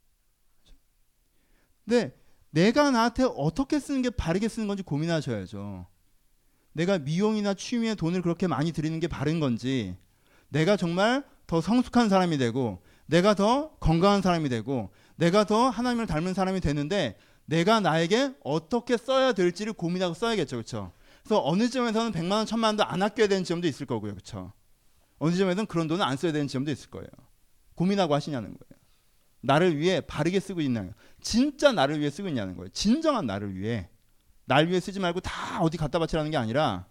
근데 내가 나한테 어떻게 쓰는 게 바르게 쓰는 건지 고민하셔야죠. 내가 미용이나 취미에 돈을 그렇게 많이 들이는 게 바른 건지 내가 정말 더 성숙한 사람이 되고 내가 더 건강한 사람이 되고 내가 더 하나님을 닮은 사람이 되는데 내가 나에게 어떻게 써야 될지를 고민하고 써야겠죠. 그렇죠? 그래서 어느 점에서는 백만 원, 천만 원도 안 아껴야 되는 지점도 있을 거고요. 그렇죠? 어느 점에서는 그런 돈을 안 써야 되는 지점도 있을 거예요. 고민하고 하시냐는 거예요. 나를 위해 바르게 쓰고 있냐는 거예요. 진짜 나를 위해 쓰고 있냐는 거예요. 진정한 나를 위해. 날 위해 쓰지 말고 다 어디 갖다 바치라는 게 아니라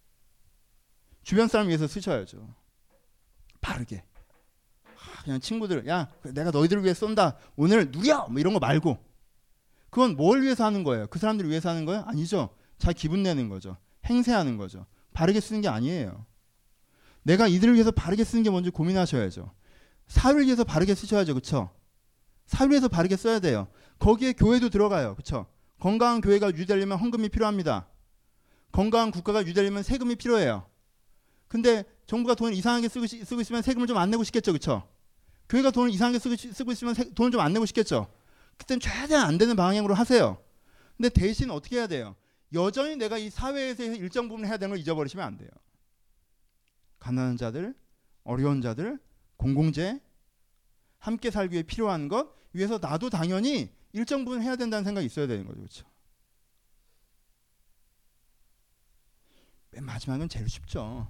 주변 사람 위해서 쓰셔야죠. 바르게. 그냥 친구들 야 내가 너희들을 위해 쏜다. 오늘 누려! 뭐 이런 거 말고 그건 뭘 위해서 하는 거예요? 그 사람들을 위해서 하는 거예요? 아니죠. 자기 기분 내는 거죠. 행세하는 거죠. 바르게 쓰는 게 아니에요. 내가 이들을 위해서 바르게 쓰는 게 뭔지 고민하셔야죠. 사회를 위해서 바르게 쓰셔야죠. 그렇죠? 사회를 위해서 바르게 써야 돼요. 거기에 교회도 들어가요. 그렇죠? 건강한 교회가 유지되려면 헌금이 필요합니다. 건강한 국가가 유지되려면 세금이 필요해요. 근데 정부가 돈을 이상하게 쓰고, 쓰고 있으면 세금을 좀 안 내고 싶겠죠. 그렇죠? 교회가 돈을 이상하게 쓰고, 쓰고 있으면 세, 돈을 좀 안 내고 싶겠죠. 그땐 최대한 안 되는 방향으로 하세요. 근데 대신 어떻게 해야 돼요? 여전히 내가 이 사회에서 일정 부분 해야 되는 걸 잊어버리시면 안 돼요. 가난한 자들, 어려운 자들, 공공재, 함께 살기 위해 필요한 것 위해서 나도 당연히 일정 부분 해야 된다는 생각이 있어야 되는 거죠. 그렇죠? 맨 마지막은 제일 쉽죠.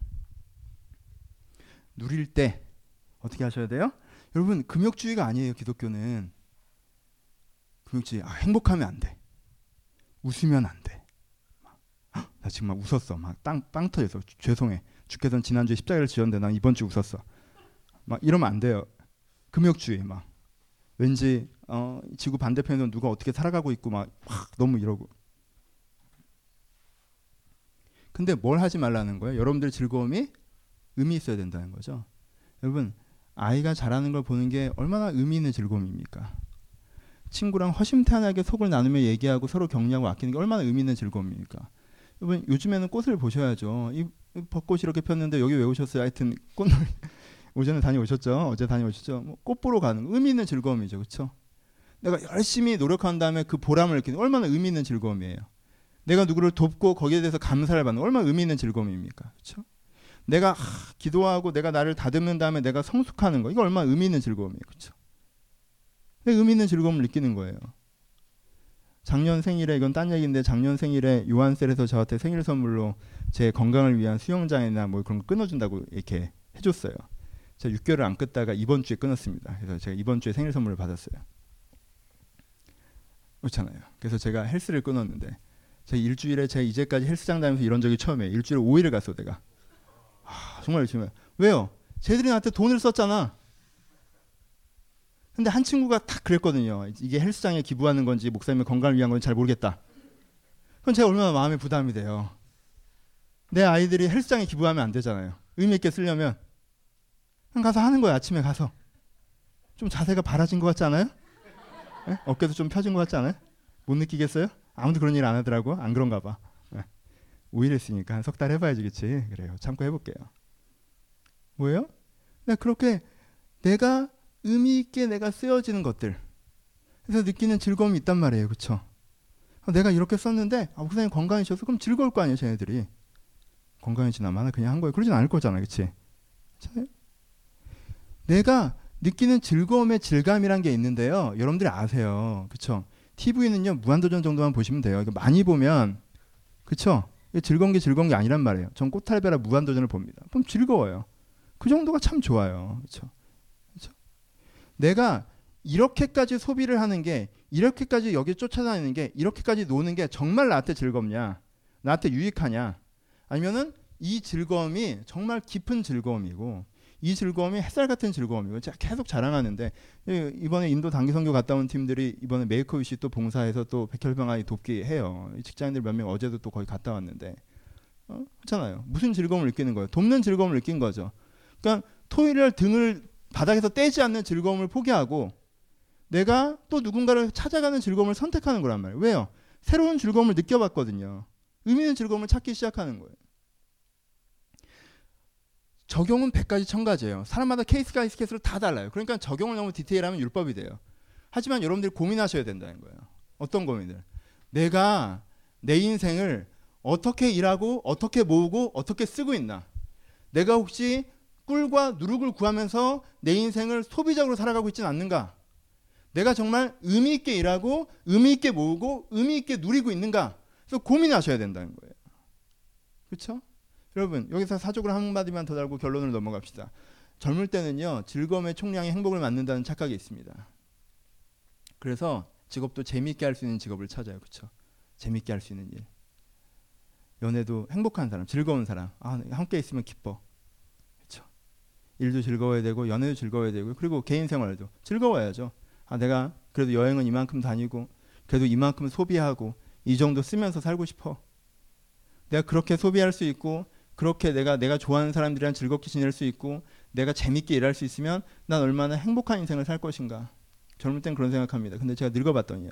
누릴 때 어떻게 하셔야 돼요? 여러분, 금욕주의가 아니에요. 기독교는 금욕주의. 아, 행복하면 안 돼. 웃으면 안 돼. 막, 나 지금 막 웃었어. 막 땅, 빵 터져서 죄송해. 주께서는 지난주에 십자가를 지었는데 난 이번 주 웃었어. 막 이러면 안 돼요. 금욕주의. 막 왠지 어, 지구 반대편에서 누가 어떻게 살아가고 있고 막, 막 너무 이러고. 근데 뭘 하지 말라는 거예요? 여러분들 즐거움이 의미 있어야 된다는 거죠. 여러분, 아이가 자라는 걸 보는 게 얼마나 의미 있는 즐거움입니까? 친구랑 허심탄회하게 속을 나누며 얘기하고 서로 격려하고 아끼는 게 얼마나 의미 있는 즐거움입니까? 여러분, 요즘에는 꽃을 보셔야죠. 이 벚꽃이 이렇게 폈는데 여기 왜 오셨어요? 하여튼 꽃 오전에 다녀오셨죠? 어제 다녀오셨죠? 뭐 꽃 보러 가는 거 의미 있는 즐거움이죠. 그렇죠? 내가 열심히 노력한 다음에 그 보람을 느끼는 얼마나 의미 있는 즐거움이에요. 내가 누구를 돕고 거기에 대해서 감사를 받는 얼마나 의미 있는 즐거움입니까? 그렇죠? 내가 하, 기도하고 내가 나를 다듬는 다음에 내가 성숙하는 거 이거 얼마나 의미 있는 즐거움이에요. 그렇죠? 의미 있는 즐거움을 느끼는 거예요. 작년 생일에 이건 딴 얘기인데 작년 생일에 요한셀에서 저한테 생일 선물로 제 건강을 위한 수영장이나 뭐 그런 거 끊어준다고 이렇게 해줬어요. 제가 육 개월을 안 끊다가 이번 주에 끊었습니다. 그래서 제가 이번 주에 생일 선물을 받았어요. 그렇잖아요. 그래서 제가 헬스를 끊었는데 제가 일주일에 제가 이제까지 헬스장 다니면서 이런 적이 처음이에요. 일주일에 오 일을 갔어 내가. 아, 정말 열심히 해요. 왜요? 쟤들이 나한테 돈을 썼잖아. 근데 한 친구가 딱 그랬거든요. 이게 헬스장에 기부하는 건지 목사님의 건강을 위한 건지 잘 모르겠다. 그럼 제가 얼마나 마음에 부담이 돼요. 내 아이들이 헬스장에 기부하면 안 되잖아요. 의미 있게 쓰려면 그냥 가서 하는 거예요. 아침에 가서. 좀 자세가 바라진 것 같지 않아요? 네? 어깨도 좀 펴진 것 같지 않아요? 못 느끼겠어요? 아무도 그런 일 안 하더라고. 안 그런가 봐. 네. 오 일 했으니까 한 석 달 해봐야지. 그치? 그래요. 참고 해볼게요. 뭐예요? 네, 그렇게 내가 의미 있게 내가 쓰여지는 것들 그래서 느끼는 즐거움이 있단 말이에요. 그렇죠? 내가 이렇게 썼는데 아, 목사님 건강해지셔서 그럼 즐거울 거 아니에요. 쟤네들이. 건강해지나마나 그냥 한 거예요. 그러진 않을 거잖아요. 그렇지? 내가 느끼는 즐거움의 질감이란 게 있는데요. 여러분들이 아세요. 그렇죠? 티비는요. 무한도전 정도만 보시면 돼요. 많이 보면 그렇죠? 즐거운 게 즐거운 게 아니란 말이에요. 전 꽃탈배라 무한도전을 봅니다. 그럼 즐거워요. 그 정도가 참 좋아요. 그렇죠? 그렇죠? 내가 이렇게까지 소비를 하는 게 이렇게까지 여기 쫓아다니는 게 이렇게까지 노는 게 정말 나한테 즐겁냐? 나한테 유익하냐? 아니면은 이 즐거움이 정말 깊은 즐거움이고 이 즐거움이 햇살 같은 즐거움이고 제가 계속 자랑하는데 이번에 인도 단기 선교 갔다 온 팀들이 이번에 메이커위시 또 봉사해서 또 백혈병 아이 돕기 해요. 직장인들 몇 명 어제도 또 거기 갔다 왔는데 어? 그렇잖아요. 무슨 즐거움을 느끼는 거예요? 돕는 즐거움을 느낀 거죠. 그러니까 토요일날 등을 바닥에서 떼지 않는 즐거움을 포기하고 내가 또 누군가를 찾아가는 즐거움을 선택하는 거란 말이에요. 왜요? 새로운 즐거움을 느껴봤거든요. 의미 있는 즐거움을 찾기 시작하는 거예요. 적용은 백 가지 천 가지예요. 사람마다 케이스가 케이스로 다 달라요. 그러니까 적용을 너무 디테일하면 율법이 돼요. 하지만 여러분들이 고민하셔야 된다는 거예요. 어떤 고민들? 내가 내 인생을 어떻게 일하고 어떻게 모으고 어떻게 쓰고 있나? 내가 혹시 꿀과 누룩을 구하면서 내 인생을 소비적으로 살아가고 있지는 않는가? 내가 정말 의미 있게 일하고 의미 있게 모으고 의미 있게 누리고 있는가? 그래서 고민하셔야 된다는 거예요. 그렇죠? 여러분 여기서 사족을 한마디만 더 달고 결론을 넘어갑시다. 젊을 때는요. 즐거움의 총량이 행복을 만든다는 착각이 있습니다. 그래서 직업도 재미있게 할 수 있는 직업을 찾아요. 그렇죠? 재미있게 할 수 있는 일. 연애도 행복한 사람, 즐거운 사람. 아, 함께 있으면 기뻐. 그렇죠? 일도 즐거워야 되고 연애도 즐거워야 되고 그리고 개인 생활도 즐거워야죠. 아, 내가 그래도 여행은 이만큼 다니고 그래도 이만큼 소비하고 이 정도 쓰면서 살고 싶어. 내가 그렇게 소비할 수 있고 그렇게 내가 내가 좋아하는 사람들이랑 즐겁게 지낼 수 있고 내가 재밌게 일할 수 있으면 난 얼마나 행복한 인생을 살 것인가. 젊을 땐 그런 생각합니다. 근데 제가 늙어봤더니요.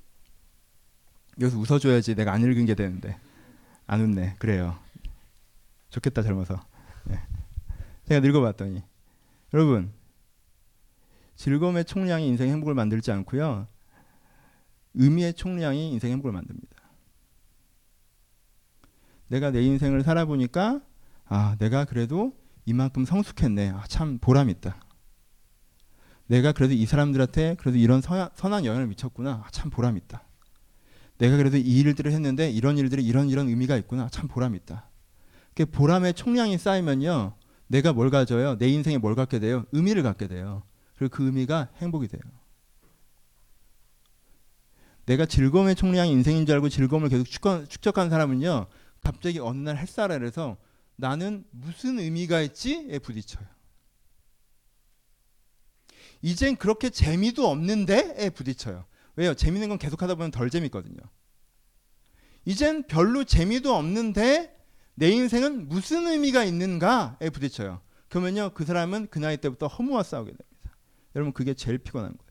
여기서 웃어줘야지 내가 안 늙은 게 되는데 안 웃네. 그래요. 좋겠다 젊어서. 네. 제가 늙어봤더니 여러분 즐거움의 총량이 인생의 행복을 만들지 않고요. 의미의 총량이 인생의 행복을 만듭니다. 내가 내 인생을 살아보니까 아 내가 그래도 이만큼 성숙했네. 아, 참 보람있다. 내가 그래도 이 사람들한테 그래도 이런 서, 선한 영향을 미쳤구나. 아, 참 보람있다. 내가 그래도 이 일들을 했는데 이런 일들이 이런 이런 의미가 있구나. 참 보람있다. 보람의 총량이 쌓이면요, 내가 뭘 가져요? 내 인생에 뭘 갖게 돼요? 의미를 갖게 돼요. 그리고 그 의미가 행복이 돼요. 내가 즐거움의 총량이 인생인 줄 알고 즐거움을 계속 축적, 축적한 사람은요, 갑자기 어느 날 햇살 아래서 나는 무슨 의미가 있지에 부딪혀요. 이젠 그렇게 재미도 없는데에 부딪혀요. 왜요? 재밌는 건 계속 하다 보면 덜 재밌거든요. 이젠 별로 재미도 없는데 내 인생은 무슨 의미가 있는가에 부딪혀요. 그러면요, 그 사람은 그 나이 때부터 허무와 싸우게 됩니다. 여러분, 그게 제일 피곤한 거예요.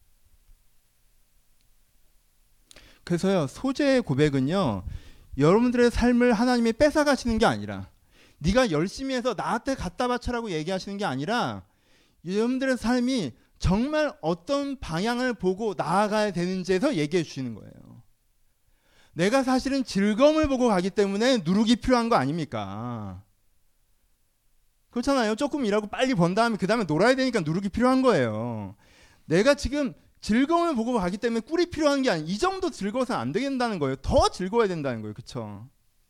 그래서요, 소재의 고백은요, 여러분들의 삶을 하나님이 뺏어가시는 게 아니라, 네가 열심히 해서 나한테 갖다 바쳐라고 얘기하시는 게 아니라, 여러분들의 삶이 정말 어떤 방향을 보고 나아가야 되는지에서 얘기해 주시는 거예요. 내가 사실은 즐거움을 보고 가기 때문에 누룩이 필요한 거 아닙니까? 그렇잖아요. 조금 일하고 빨리 번 다음에 그 다음에 놀아야 되니까 누룩이 필요한 거예요. 내가 지금 즐거움을 보고 가기 때문에 꿀이 필요한 게 아니에요. 이 정도 즐거워서는 안 된다는 거예요. 더 즐거워야 된다는 거예요. 그렇죠?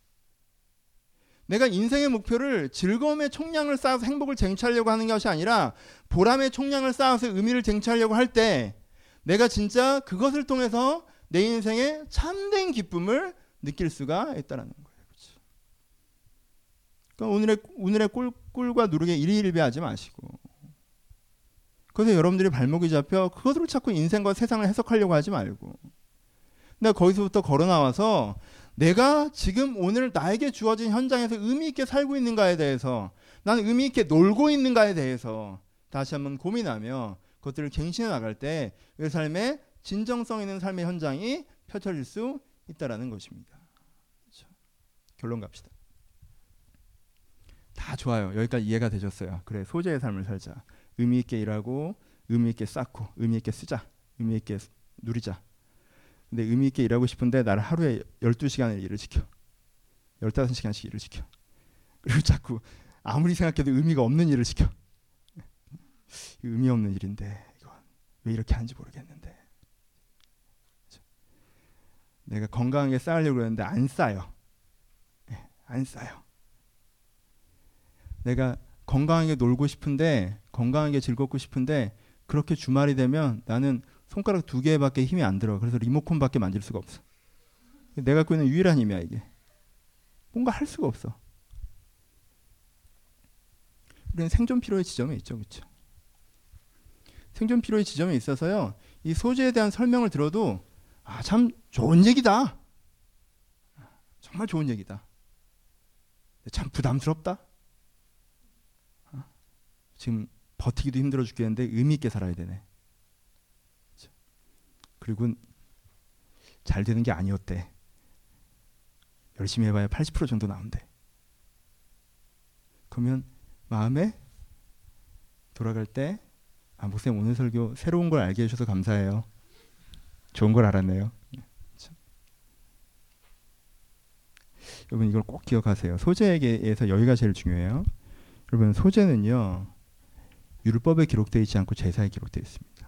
내가 인생의 목표를 즐거움의 총량을 쌓아서 행복을 쟁취하려고 하는 것이 아니라 보람의 총량을 쌓아서 의미를 쟁취하려고 할 때 내가 진짜 그것을 통해서 내 인생의 참된 기쁨을 느낄 수가 있다는 거예요. 그렇죠? 그러니까 오늘의, 오늘의 꿀, 꿀과 누룩에 일희일비하지 마시고, 그래서 여러분들이 발목이 잡혀 그것으로 자꾸 인생과 세상을 해석하려고 하지 말고, 근데 거기서부터 걸어 나와서 내가 지금 오늘 나에게 주어진 현장에서 의미 있게 살고 있는가에 대해서, 나는 의미 있게 놀고 있는가에 대해서 다시 한번 고민하며 그것들을 갱신해 나갈 때 내 삶에 진정성 있는 삶의 현장이 펼쳐질 수 있다라는 것입니다. 그렇죠? 결론 갑시다. 다 좋아요. 여기까지 이해가 되셨어요. 그래, 소재의 삶을 살자. 의미 있게 일하고 의미 있게 쌓고 의미 있게 쓰자. 의미 있게 누리자. 근데 의미 있게 일하고 싶은데 나를 하루에 열두 시간을 일을 시켜. 열다섯 시간씩 일을 시켜. 그리고 자꾸 아무리 생각해도 의미가 없는 일을 시켜. 의미 없는 일인데 이거 왜 이렇게 하는지 모르겠는데. 내가 건강하게 쌓으려고 그러는데 안 쌓여. 네, 안 쌓여. 내가 건강하게 놀고 싶은데, 건강하게 즐겁고 싶은데 그렇게 주말이 되면 나는 손가락 두 개밖에 힘이 안 들어. 그래서 리모컨밖에 만질 수가 없어. 내가 갖고 있는 유일한 힘이야 이게. 뭔가 할 수가 없어. 우리는 생존 필요의 지점에 있죠. 그렇죠? 생존 필요의 지점에 있어서요, 이 소재에 대한 설명을 들어도 아, 참 좋은 얘기다. 정말 좋은 얘기다. 참 부담스럽다. 지금 버티기도 힘들어 죽겠는데 의미 있게 살아야 되네. 그리고 잘 되는 게 아니었대. 열심히 해봐야 팔십 퍼센트 정도 나온대. 그러면 마음에 돌아갈 때, 아, 목사님 오늘 설교 새로운 걸 알게 해주셔서 감사해요. 좋은 걸 알았네요. 여러분 이걸 꼭 기억하세요. 소재에게서 여기가 제일 중요해요. 여러분 소재는요, 율법에 기록되어 있지 않고 제사에 기록되어 있습니다.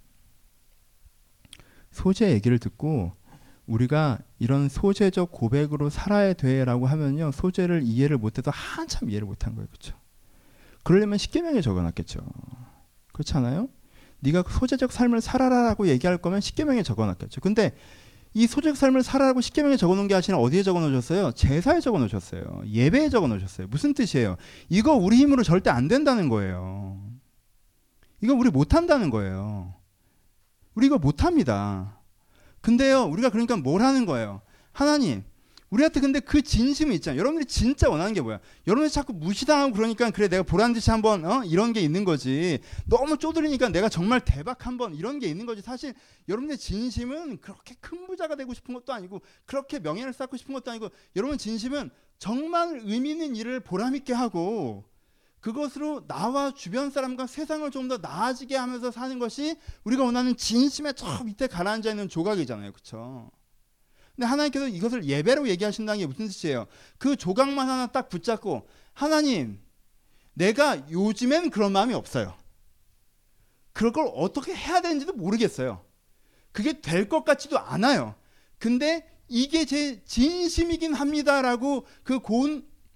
소재 얘기를 듣고 우리가 이런 소재적 고백으로 살아야 돼라고 하면요, 소재를 이해를 못해서 한참 이해를 못한 거예요. 그렇죠? 그러려면 십계명에 적어놨겠죠. 그렇지 않아요? 네가 소재적 삶을 살아라라고 얘기할 거면 십계명에 적어놨겠죠. 근데 이 소재적 삶을 살아라고 십계명에 적어놓은 게 아니라 어디에 적어놓으셨어요? 제사에 적어놓으셨어요. 예배에 적어놓으셨어요. 무슨 뜻이에요? 이거 우리 힘으로 절대 안 된다는 거예요. 이거 우리 못한다는 거예요. 우리 이거 못합니다. 근데요, 우리가 그러니까 뭘 하는 거예요? 하나님, 우리한테 근데 그 진심이 있잖아요. 여러분들이 진짜 원하는 게 뭐야? 여러분들이 자꾸 무시당하고 그러니까 그래 내가 보란듯이 한번 어? 이런 게 있는 거지. 너무 쪼들리니까 내가 정말 대박 한번 이런 게 있는 거지. 사실 여러분의 진심은 그렇게 큰 부자가 되고 싶은 것도 아니고 그렇게 명예를 쌓고 싶은 것도 아니고, 여러분 진심은 정말 의미 있는 일을 보람있게 하고 그것으로 나와 주변 사람과 세상을 좀 더 나아지게 하면서 사는 것이 우리가 원하는 진심의 저 밑에 가라앉아 있는 조각이잖아요. 그렇죠? 근데 하나님께서 이것을 예배로 얘기하신다는 게 무슨 뜻이에요? 그 조각만 하나 딱 붙잡고, 하나님, 내가 요즘엔 그런 마음이 없어요. 그걸 걸 어떻게 해야 되는지도 모르겠어요. 그게 될 것 같지도 않아요. 근데 이게 제 진심이긴 합니다라고 그 고운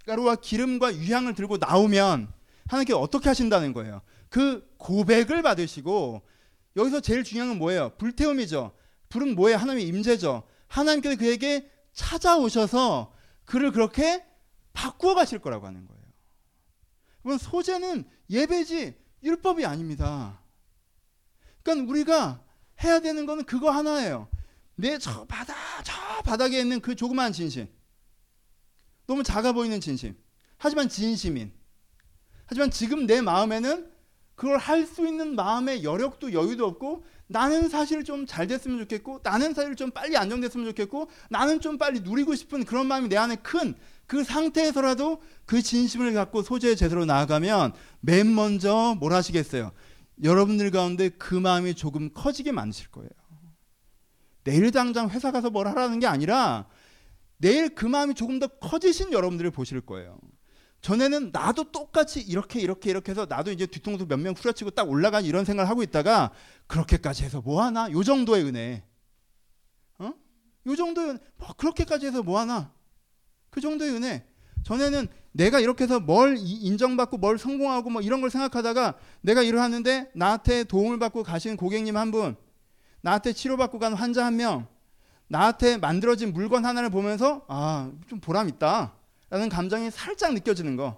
가루와 기름과 유향을 들고 나오면 하나님께 어떻게 하신다는 거예요? 그 고백을 받으시고, 여기서 제일 중요한 건 뭐예요? 불태움이죠. 불은 뭐예요? 하나님의 임재죠. 하나님께서 그에게 찾아오셔서 그를 그렇게 바꾸어 가실 거라고 하는 거예요. 그럼 소재는 예배지 율법이 아닙니다. 그러니까 우리가 해야 되는 거는 그거 하나예요. 내 저 바다, 저 바닥에 있는 그 조그마한 진심. 너무 작아 보이는 진심. 하지만 진심인. 하지만 지금 내 마음에는 그걸 할 수 있는 마음의 여력도 여유도 없고, 나는 사실 좀 잘 됐으면 좋겠고, 나는 사실 좀 빨리 안정됐으면 좋겠고, 나는 좀 빨리 누리고 싶은 그런 마음이 내 안에 큰 그 상태에서라도 그 진심을 갖고 소재의 제대로 나아가면 맨 먼저 뭘 하시겠어요? 여러분들 가운데 그 마음이 조금 커지게 만드실 거예요. 내일 당장 회사 가서 뭘 하라는 게 아니라 내일 그 마음이 조금 더 커지신 여러분들을 보실 거예요. 전에는 나도 똑같이 이렇게 이렇게 이렇게 해서 나도 이제 뒤통수 몇 명 후려치고 딱 올라간 이런 생각을 하고 있다가, 그렇게까지 해서 뭐하나? 요 정도의 은혜. 어? 요 정도의 은혜. 뭐 그렇게까지 해서 뭐하나? 그 정도의 은혜. 전에는 내가 이렇게 해서 뭘 인정받고 뭘 성공하고 뭐 이런 걸 생각하다가, 내가 일을 하는데 나한테 도움을 받고 가시는 고객님 한 분, 나한테 치료받고 간 환자 한 명, 나한테 만들어진 물건 하나를 보면서 아, 좀 보람 있다 라는 감정이 살짝 느껴지는 거.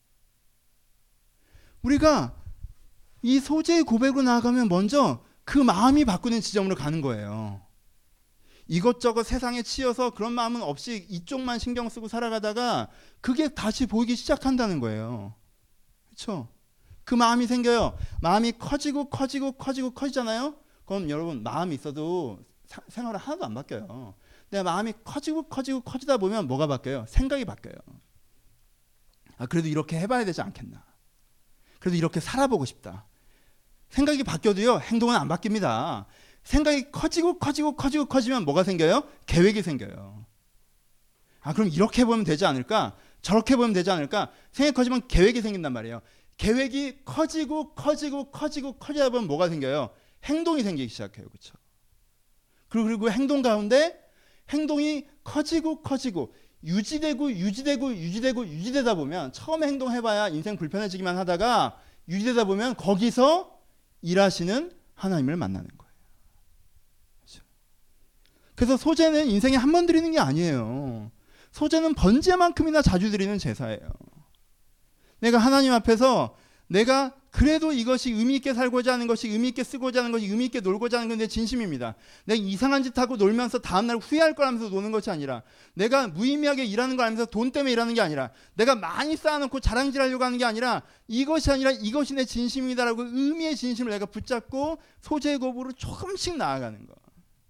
우리가 이 소재의 고백으로 나아가면 먼저 그 마음이 바꾸는 지점으로 가는 거예요. 이것저것 세상에 치여서 그런 마음은 없이 이쪽만 신경 쓰고 살아가다가 그게 다시 보이기 시작한다는 거예요. 그렇죠? 그 마음이 생겨요. 마음이 커지고 커지고 커지고 커지잖아요. 그럼 여러분, 마음이 있어도 사, 생활은 하나도 안 바뀌어요. 내 마음이 커지고 커지고 커지다 보면 뭐가 바뀌어요? 생각이 바뀌어요. 아, 그래도 이렇게 해봐야 되지 않겠나. 그래도 이렇게 살아보고 싶다. 생각이 바뀌어도요, 행동은 안 바뀝니다. 생각이 커지고 커지고 커지고 커지면 뭐가 생겨요? 계획이 생겨요. 아, 그럼 이렇게 해보면 되지 않을까? 저렇게 해보면 되지 않을까? 생각이 커지면 계획이 생긴단 말이에요. 계획이 커지고 커지고 커지고 커지다 보면 뭐가 생겨요? 행동이 생기기 시작해요. 그렇죠? 그리고, 그리고 행동 가운데 행동이 커지고 커지고 유지되고 유지되고 유지되고 유지되다 보면, 처음에 행동해봐야 인생 불편해지기만 하다가 유지되다 보면 거기서 일하시는 하나님을 만나는 거예요. 그렇죠? 그래서 소재는 인생에 한 번 드리는 게 아니에요. 소재는 번제만큼이나 자주 드리는 제사예요. 내가 하나님 앞에서 내가 그래도 이것이 의미 있게 살고자 하는 것이, 의미 있게 쓰고자 하는 것이, 의미 있게 놀고자 하는 건 내 진심입니다. 내가 이상한 짓 하고 놀면서 다음날 후회할 거라면서 노는 것이 아니라, 내가 무의미하게 일하는 걸 알면서 돈 때문에 일하는 게 아니라, 내가 많이 쌓아놓고 자랑질하려고 하는 게 아니라, 이것이 아니라 이것이 내 진심이다라고 의미의 진심을 내가 붙잡고 소재의 고백으로 조금씩 나아가는 것.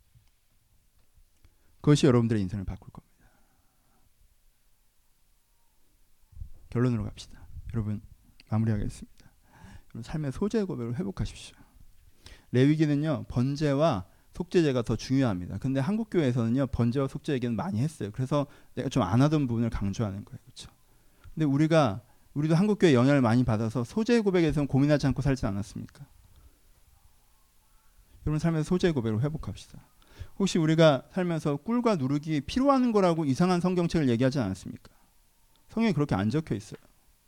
그것이 여러분들의 인생을 바꿀 겁니다. 결론으로 갑시다. 여러분, 마무리하겠습니다. 삶의 소재의 고백을 회복하십시오. 레위기는요, 번제와 속죄제가 더 중요합니다. 근데 한국 교회에서는요, 번제와 속죄 얘기는 많이 했어요. 그래서 내가 좀 안 하던 부분을 강조하는 거예요. 그렇죠? 근데 우리가 우리도 한국 교회 영향을 많이 받아서 소재의 고백에 대해서는 고민하지 않고 살지 않았습니까? 여러분, 삶의 소재의 고백을 회복합시다. 혹시 우리가 살면서 꿀과 누룩이 필요한 거라고 이상한 성경책을 얘기하지 않았습니까? 성경에 그렇게 안 적혀 있어요.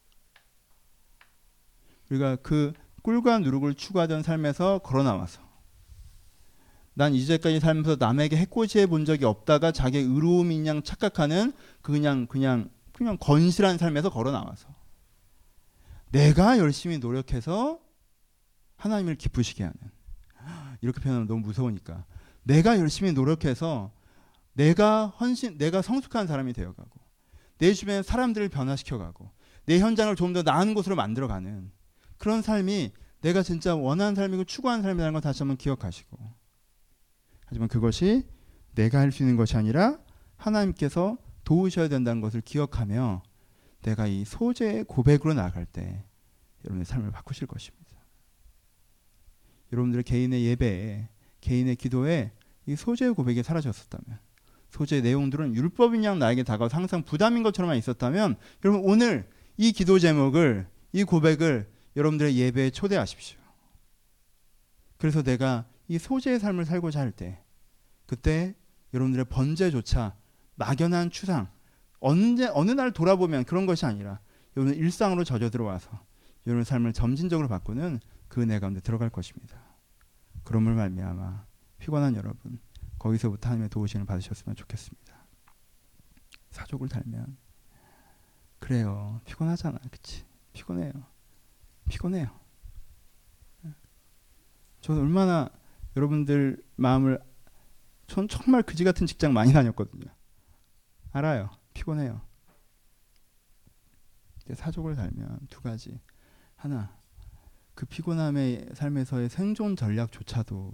우리가 그 꿀과 누룩을 추구하던 삶에서 걸어 나와서, 난 이제까지 살면서 남에게 해코지해 본 적이 없다가 자기 의로움인 양 착각하는 그 그냥 그냥 그냥 건실한 삶에서 걸어 나와서, 내가 열심히 노력해서 하나님을 기쁘시게 하는, 이렇게 표현하면 너무 무서우니까, 내가 열심히 노력해서 내가 헌신, 내가 성숙한 사람이 되어가고, 내 주변의 사람들을 변화시켜가고, 내 현장을 좀 더 나은 곳으로 만들어가는 그런 삶이 내가 진짜 원하는 삶이고 추구하는 삶이라는 걸 다시 한번 기억하시고, 하지만 그것이 내가 할 수 있는 것이 아니라 하나님께서 도우셔야 된다는 것을 기억하며 내가 이 소재의 고백으로 나아갈 때 여러분의 삶을 바꾸실 것입니다. 여러분들의 개인의 예배에, 개인의 기도에 이 소재의 고백이 사라졌었다면, 소재의 내용들은 율법인 양 나에게 다가와서 항상 부담인 것처럼만 있었다면, 여러분 오늘 이 기도 제목을, 이 고백을 여러분들의 예배에 초대하십시오. 그래서 내가 이 소재의 삶을 살고자 할 때, 그때 여러분들의 번제조차 막연한 추상, 언제 어느 날 돌아보면 그런 것이 아니라 여러분 일상으로 젖어 들어와서 여러분의 삶을 점진적으로 바꾸는 그 은혜 가운데 들어갈 것입니다. 그럼을 말미암아 피곤한 여러분 거기서부터 하나님의 도우심을 받으셨으면 좋겠습니다. 사족을 달면 그래요. 피곤하잖아. 그치? 피곤해요. 피곤해요. 저는 얼마나 여러분들 마음을 전 정말 그지 같은 직장 많이 다녔거든요. 알아요. 피곤해요. 사족을 달면 두 가지. 하나, 그 피곤함의 삶에서의 생존 전략조차도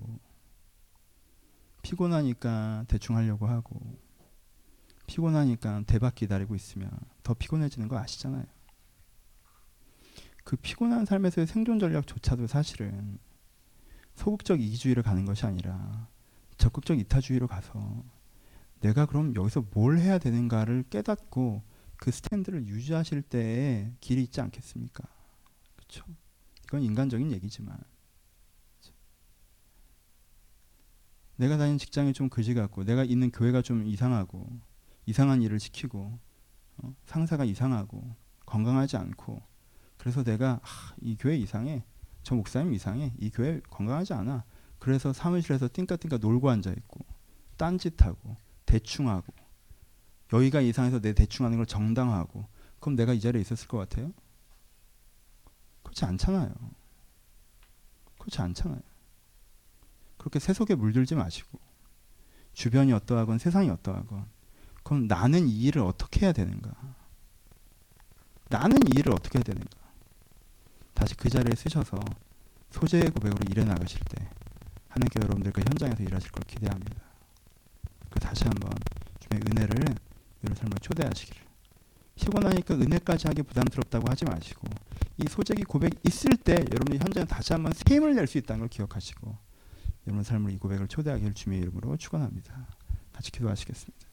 피곤하니까 대충 하려고 하고 피곤하니까 대박 기다리고 있으면 더 피곤해지는 거 아시잖아요. 그 피곤한 삶에서의 생존 전략조차도 사실은 소극적 이기주의를 가는 것이 아니라 적극적 이타주의로 가서 내가 그럼 여기서 뭘 해야 되는가를 깨닫고 그 스탠드를 유지하실 때에 길이 있지 않겠습니까? 그렇죠? 이건 인간적인 얘기지만 그쵸? 내가 다니는 직장이 좀 그지 같고 내가 있는 교회가 좀 이상하고 이상한 일을 시키고 어? 상사가 이상하고 건강하지 않고 그래서 내가 아, 이 교회 이상해 저 목사님 이상해 이 교회 건강하지 않아 그래서 사무실에서 띵까띵까 놀고 앉아있고 딴짓하고 대충하고 여기가 이상해서 내 대충하는 걸 정당화하고 그럼 내가 이 자리에 있었을 것 같아요? 그렇지 않잖아요. 그렇지 않잖아요. 그렇게 세속에 물들지 마시고 주변이 어떠하건 세상이 어떠하건 그럼 나는 이 일을 어떻게 해야 되는가? 나는 이 일을 어떻게 해야 되는가? 다시 그 자리에 쓰셔서 소재의 고백으로 일해 나가실 때 하나님께 여러분들 그 현장에서 일하실 걸 기대합니다. 그 다시 한번 주님의 은혜를 여러분 삶을 초대하시기를. 피곤하니까 은혜까지 하기 부담스럽다고 하지 마시고 이 소재기 고백이 있을 때 여러분이 현장에 다시 한번 새 힘을 낼 수 있다는 걸 기억하시고 여러분 삶을 이 고백을 초대하기를 주님의 이름으로 축원합니다. 같이 기도하시겠습니다.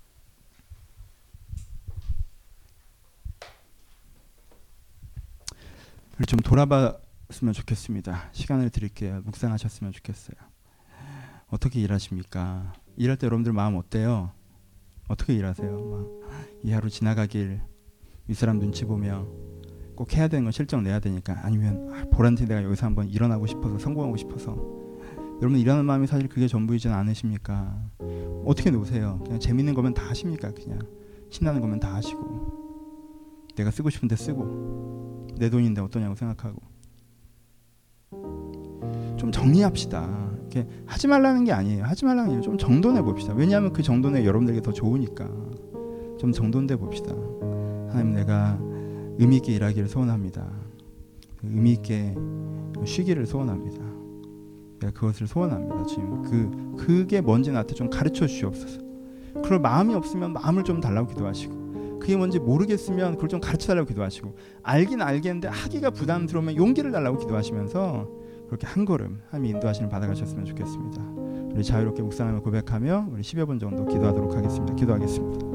좀 돌아봤으면 좋겠습니다. 시간을 드릴게요. 묵상하셨으면 좋겠어요. 어떻게 일하십니까? 일할 때 여러분들 마음 어때요? 어떻게 일하세요? 막 이 하루 지나가길 윗사람 눈치 보며 꼭 해야 되는 건 실적 내야 되니까 아니면 아, 보란티 내가 여기서 한번 일어나고 싶어서 성공하고 싶어서 여러분 일하는 마음이 사실 그게 전부이지는 않으십니까? 어떻게 노세요? 그냥 재밌는 거면 다 하십니까? 그냥 신나는 거면 다 하시고 내가 쓰고 싶은데 쓰고 내 돈인데 어떠냐고 생각하고 좀 정리합시다. 이렇게 하지 말라는 게 아니에요. 하지 말라는 게 아니에요. 좀 정돈해 봅시다. 왜냐하면 그 정돈에 여러분들에게 더 좋으니까 좀 정돈돼 봅시다. 하나님 내가 의미 있게 일하기를 소원합니다. 의미 있게 쉬기를 소원합니다. 내가 그것을 소원합니다. 지금 그 그게 뭔지 나한테 좀 가르쳐 주시옵소서. 그럴 마음이 없으면 마음을 좀 달라고 기도하시고 그게 뭔지 모르겠으면 그걸 좀 가르쳐 달라고 기도하시고 알긴 알겠는데 하기가 부담스러우면 용기를 달라고 기도하시면서 그렇게 한 걸음 하나님이 인도하시는 받아가셨으면 좋겠습니다. 우리 자유롭게 묵상하며 고백하며 우리 십여 분 정도 기도하도록 하겠습니다. 기도하겠습니다.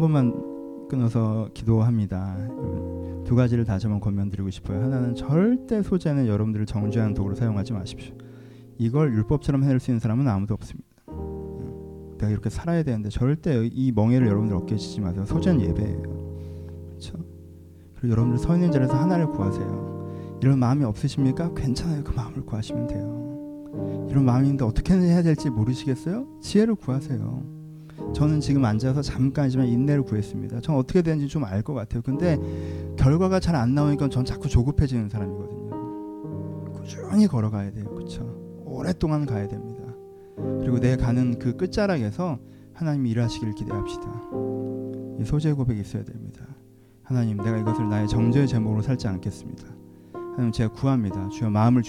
번만 끊어서 기도합니다. 두 가지를 다시 한번 권면드리고 싶어요. 하나는 절대 소재는 여러분들을 정죄하는 도구로 사용하지 마십시오. 이걸 율법처럼 해낼 수 있는 사람은 아무도 없습니다. 내가 이렇게 살아야 되는데 절대 이 멍해를 여러분들 어깨에 지지 마세요. 소재는 예배예요. 그렇죠? 그리고 여러분들 서 있는 자리에서 하나를 구하세요. 이런 마음이 없으십니까? 괜찮아요. 그 마음을 구하시면 돼요. 이런 마음이 있는데 어떻게 해야 될지 모르시겠어요? 지혜를 구하세요. 저는 지금 앉아서 잠깐이지만 인내를 구했습니다. 전 어떻게 되는지 좀 알 것 같아요. 근데 결과가 잘 안 나오니까 전 자꾸 조급해지는 사람이거든요. 꾸준히 걸어가야 돼요. 그렇죠? 오랫동안 가야 됩니다. 그리고 내 가는 그 끝자락에서 하나님이 일하시기를 기대합시다. 이 소재 고백이 있어야 됩니다. 하나님, 내가 이것을 나의 정죄의 제목으로 살지 않겠습니다. 하나님, 제가 구합니다. 주여 마음을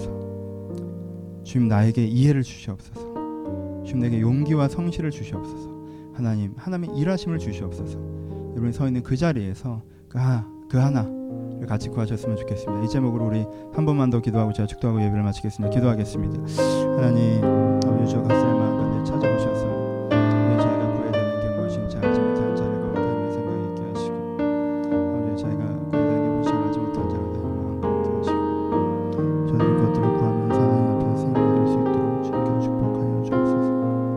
주시옵소서. 주님, 나에게 이해를 주시옵소서. 주님, 내게 용기와 성실을 주시옵소서. 하나님, 하나님의 일하심을 주시옵소서. 여러분이 서 있는 그 자리에서 그 하나, 그 하나를 같이 구하셨으면 좋겠습니다. 이 제목으로 우리 한 번만 더 기도하고 제가 축도하고 예배를 마치겠습니다. 기도하겠습니다. 하나님, 아버지 주여 각자의 마음 가운데 찾아오셔서 왜 저희가 구해야 되는 게 무엇인지 알지 못한 자를 가운데 하나님의 생각이 있게 하시고, 아버지 저희가 구해야 되는 게 무엇인지 알지 못한 자를 하나님의 마음 갖게 하시고, 저희들 것들을 구하면서 하나님 앞에 쓰임을 얻을 수 있도록 주님께 축복하여 주옵소서.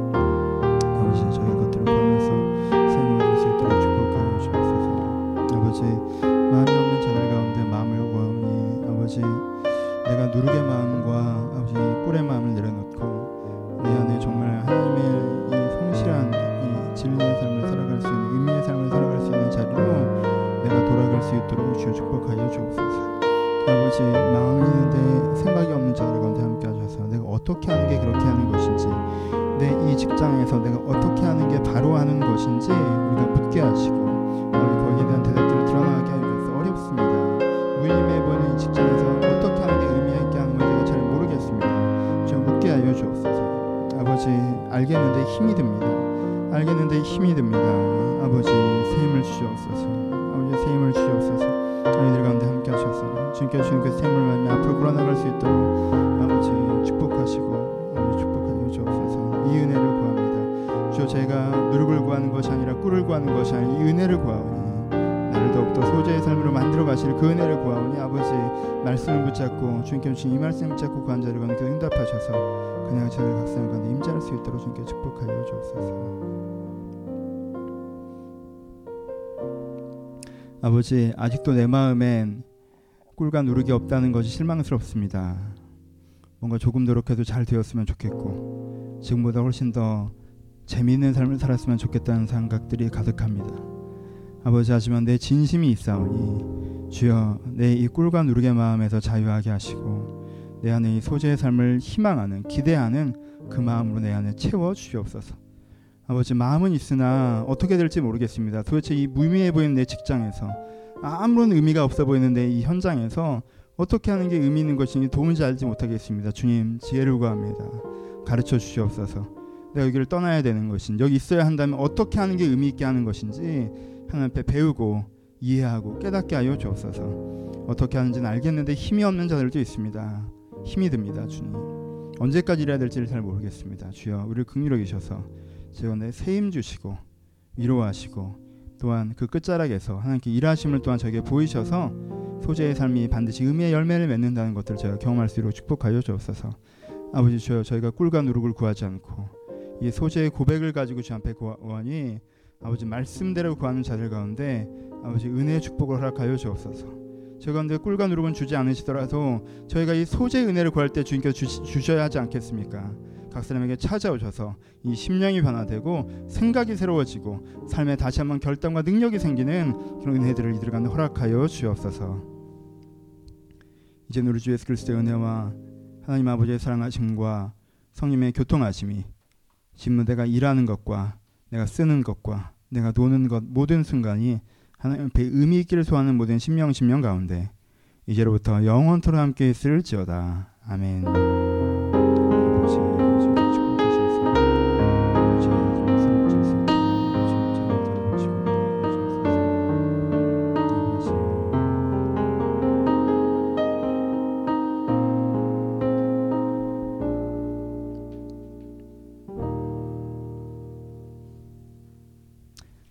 아버지 저희가 것들을 구하면서 쓰임을 얻을 수 있도록 축복하여 주옵소서. 아버지 마음이 없는 자들 가운데 마음을 구하오니 아버지 내가 누르게 마음과 아버지 꿀의 마음을 내려놓고 내 안에 정말 하나님의 이 성실한 이 진리의 삶을 살아갈 수 있는 의미의 삶을 살아갈 수 있는 자리로 내가 돌아갈 수 있도록 주여 축복하여 주옵소서. 아버지 마음이 있는데 생각이 없는 자들 가운데 함께 하셔서 내가 어떻게 하는 게 그렇게 하는 것인지, 내 이 직장에서 내가 어떻게 하는 게 바로 하는 것인지 우리가 묻게 하시고 거기에 대한 대답들을 드러나게 하셔서 어렵습니다. 무의미해 보이는 이 직장에서 어떻게 하는 게 의미 있게 하는 걸 제가 잘 모르겠습니다. 좀 묻게 하여 주옵소서. 아버지 알겠는데 힘이 듭니다. 알겠는데 힘이 듭니다. 아버지 새 힘을 주시옵소서. 아버지 새 힘을 주시옵소서. 아이들 가운데 함께 하셔서 주님께 주신 그 새 힘을 말며 앞으로 걸어나갈 수 있도록 아버지 축복하시고 아버지 축복하여 주옵소서. 이 은혜를 구합니다. 주여 제가 누룩을 구하는 것이 아니라 꿀을 구하는 것이 아니라 이 은혜를 구하오니 나를 더욱더 소재의 삶으로 만들어 가실 그 은혜를 구하오니 아버지 말씀을 붙잡고 주님께 주신 이 말씀을 붙잡고 구한 자를 거는 그 응답하셔서 그냥 저들 각성을 가운데 임재할 수 있도록 주님께 축복하여 주옵소서. 아버지 아직도 내 마음엔 꿀과 누룩이 없다는 것이 실망스럽습니다. 뭔가 조금 노력해도 잘 되었으면 좋겠고 지금보다 훨씬 더 재미있는 삶을 살았으면 좋겠다는 생각들이 가득합니다. 아버지 하지만 내 진심이 있사오니 주여 내 이 꿀과 누룩의 마음에서 자유하게 하시고 내 안에 이 소재의 삶을 희망하는 기대하는 그 마음으로 내 안에 채워 주시옵소서. 아버지 마음은 있으나 어떻게 될지 모르겠습니다. 도대체 이 무의미해 보이는 내 직장에서 아무런 의미가 없어 보이는 내 이 현장에서 어떻게 하는 게 의미 있는 것인지 도무지 알지 못하겠습니다. 주님 지혜를 구합니다. 가르쳐 주시옵소서. 내가 여기를 떠나야 되는 것인지 여기 있어야 한다면 어떻게 하는 게 의미 있게 하는 것인지 하나님 앞에 배우고 이해하고 깨닫게 하여 주옵소서. 어떻게 하는지는 알겠는데 힘이 없는 자들도 있습니다. 힘이 듭니다. 주님 언제까지 일해야 될지를 잘 모르겠습니다. 주여 우리를 긍휼히 여기셔서 제가 내 새 힘 주시고 위로하시고 또한 그 끝자락에서 하나님께 일하심을 또한 저에게 보이셔서 소재의 삶이 반드시 의미의 열매를 맺는다는 것들을 제가 경험할 수 있도록 축복하여 주옵소서. 아버지 주여 저희가 꿀과 누룩을 구하지 않고 이 소재의 고백을 가지고 주 앞에 구하니 아버지 말씀대로 구하는 자들 가운데 아버지 은혜의 축복을 허락하여 주옵소서. 저희 가운데 꿀과 누룩은 주지 않으시더라도 저희가 이 소재의 은혜를 구할 때 주님께서 주시, 주셔야 하지 않겠습니까? 각 사람에게 찾아오셔서 이 심령이 변화되고 생각이 새로워지고 삶에 다시 한번 결단과 능력이 생기는 그런 은혜들을 이들 가운데 허락하여 주옵소서. 이제 우리 주 예수 그리스도의 은혜와 하나님 아버지의 사랑하심과 성령의 교통하심이 지금 내가 일하는 것과 내가 쓰는 것과 내가 노는 것 모든 순간이 하나님 앞에 의미 있기를 소하는 모든 심령 심령 가운데 이제로부터 영원토록 함께 있을지어다. 아멘.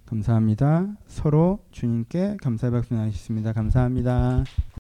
감사합니다. 서로 주님께 감사의 박수 나누겠습니다. 감사합니다.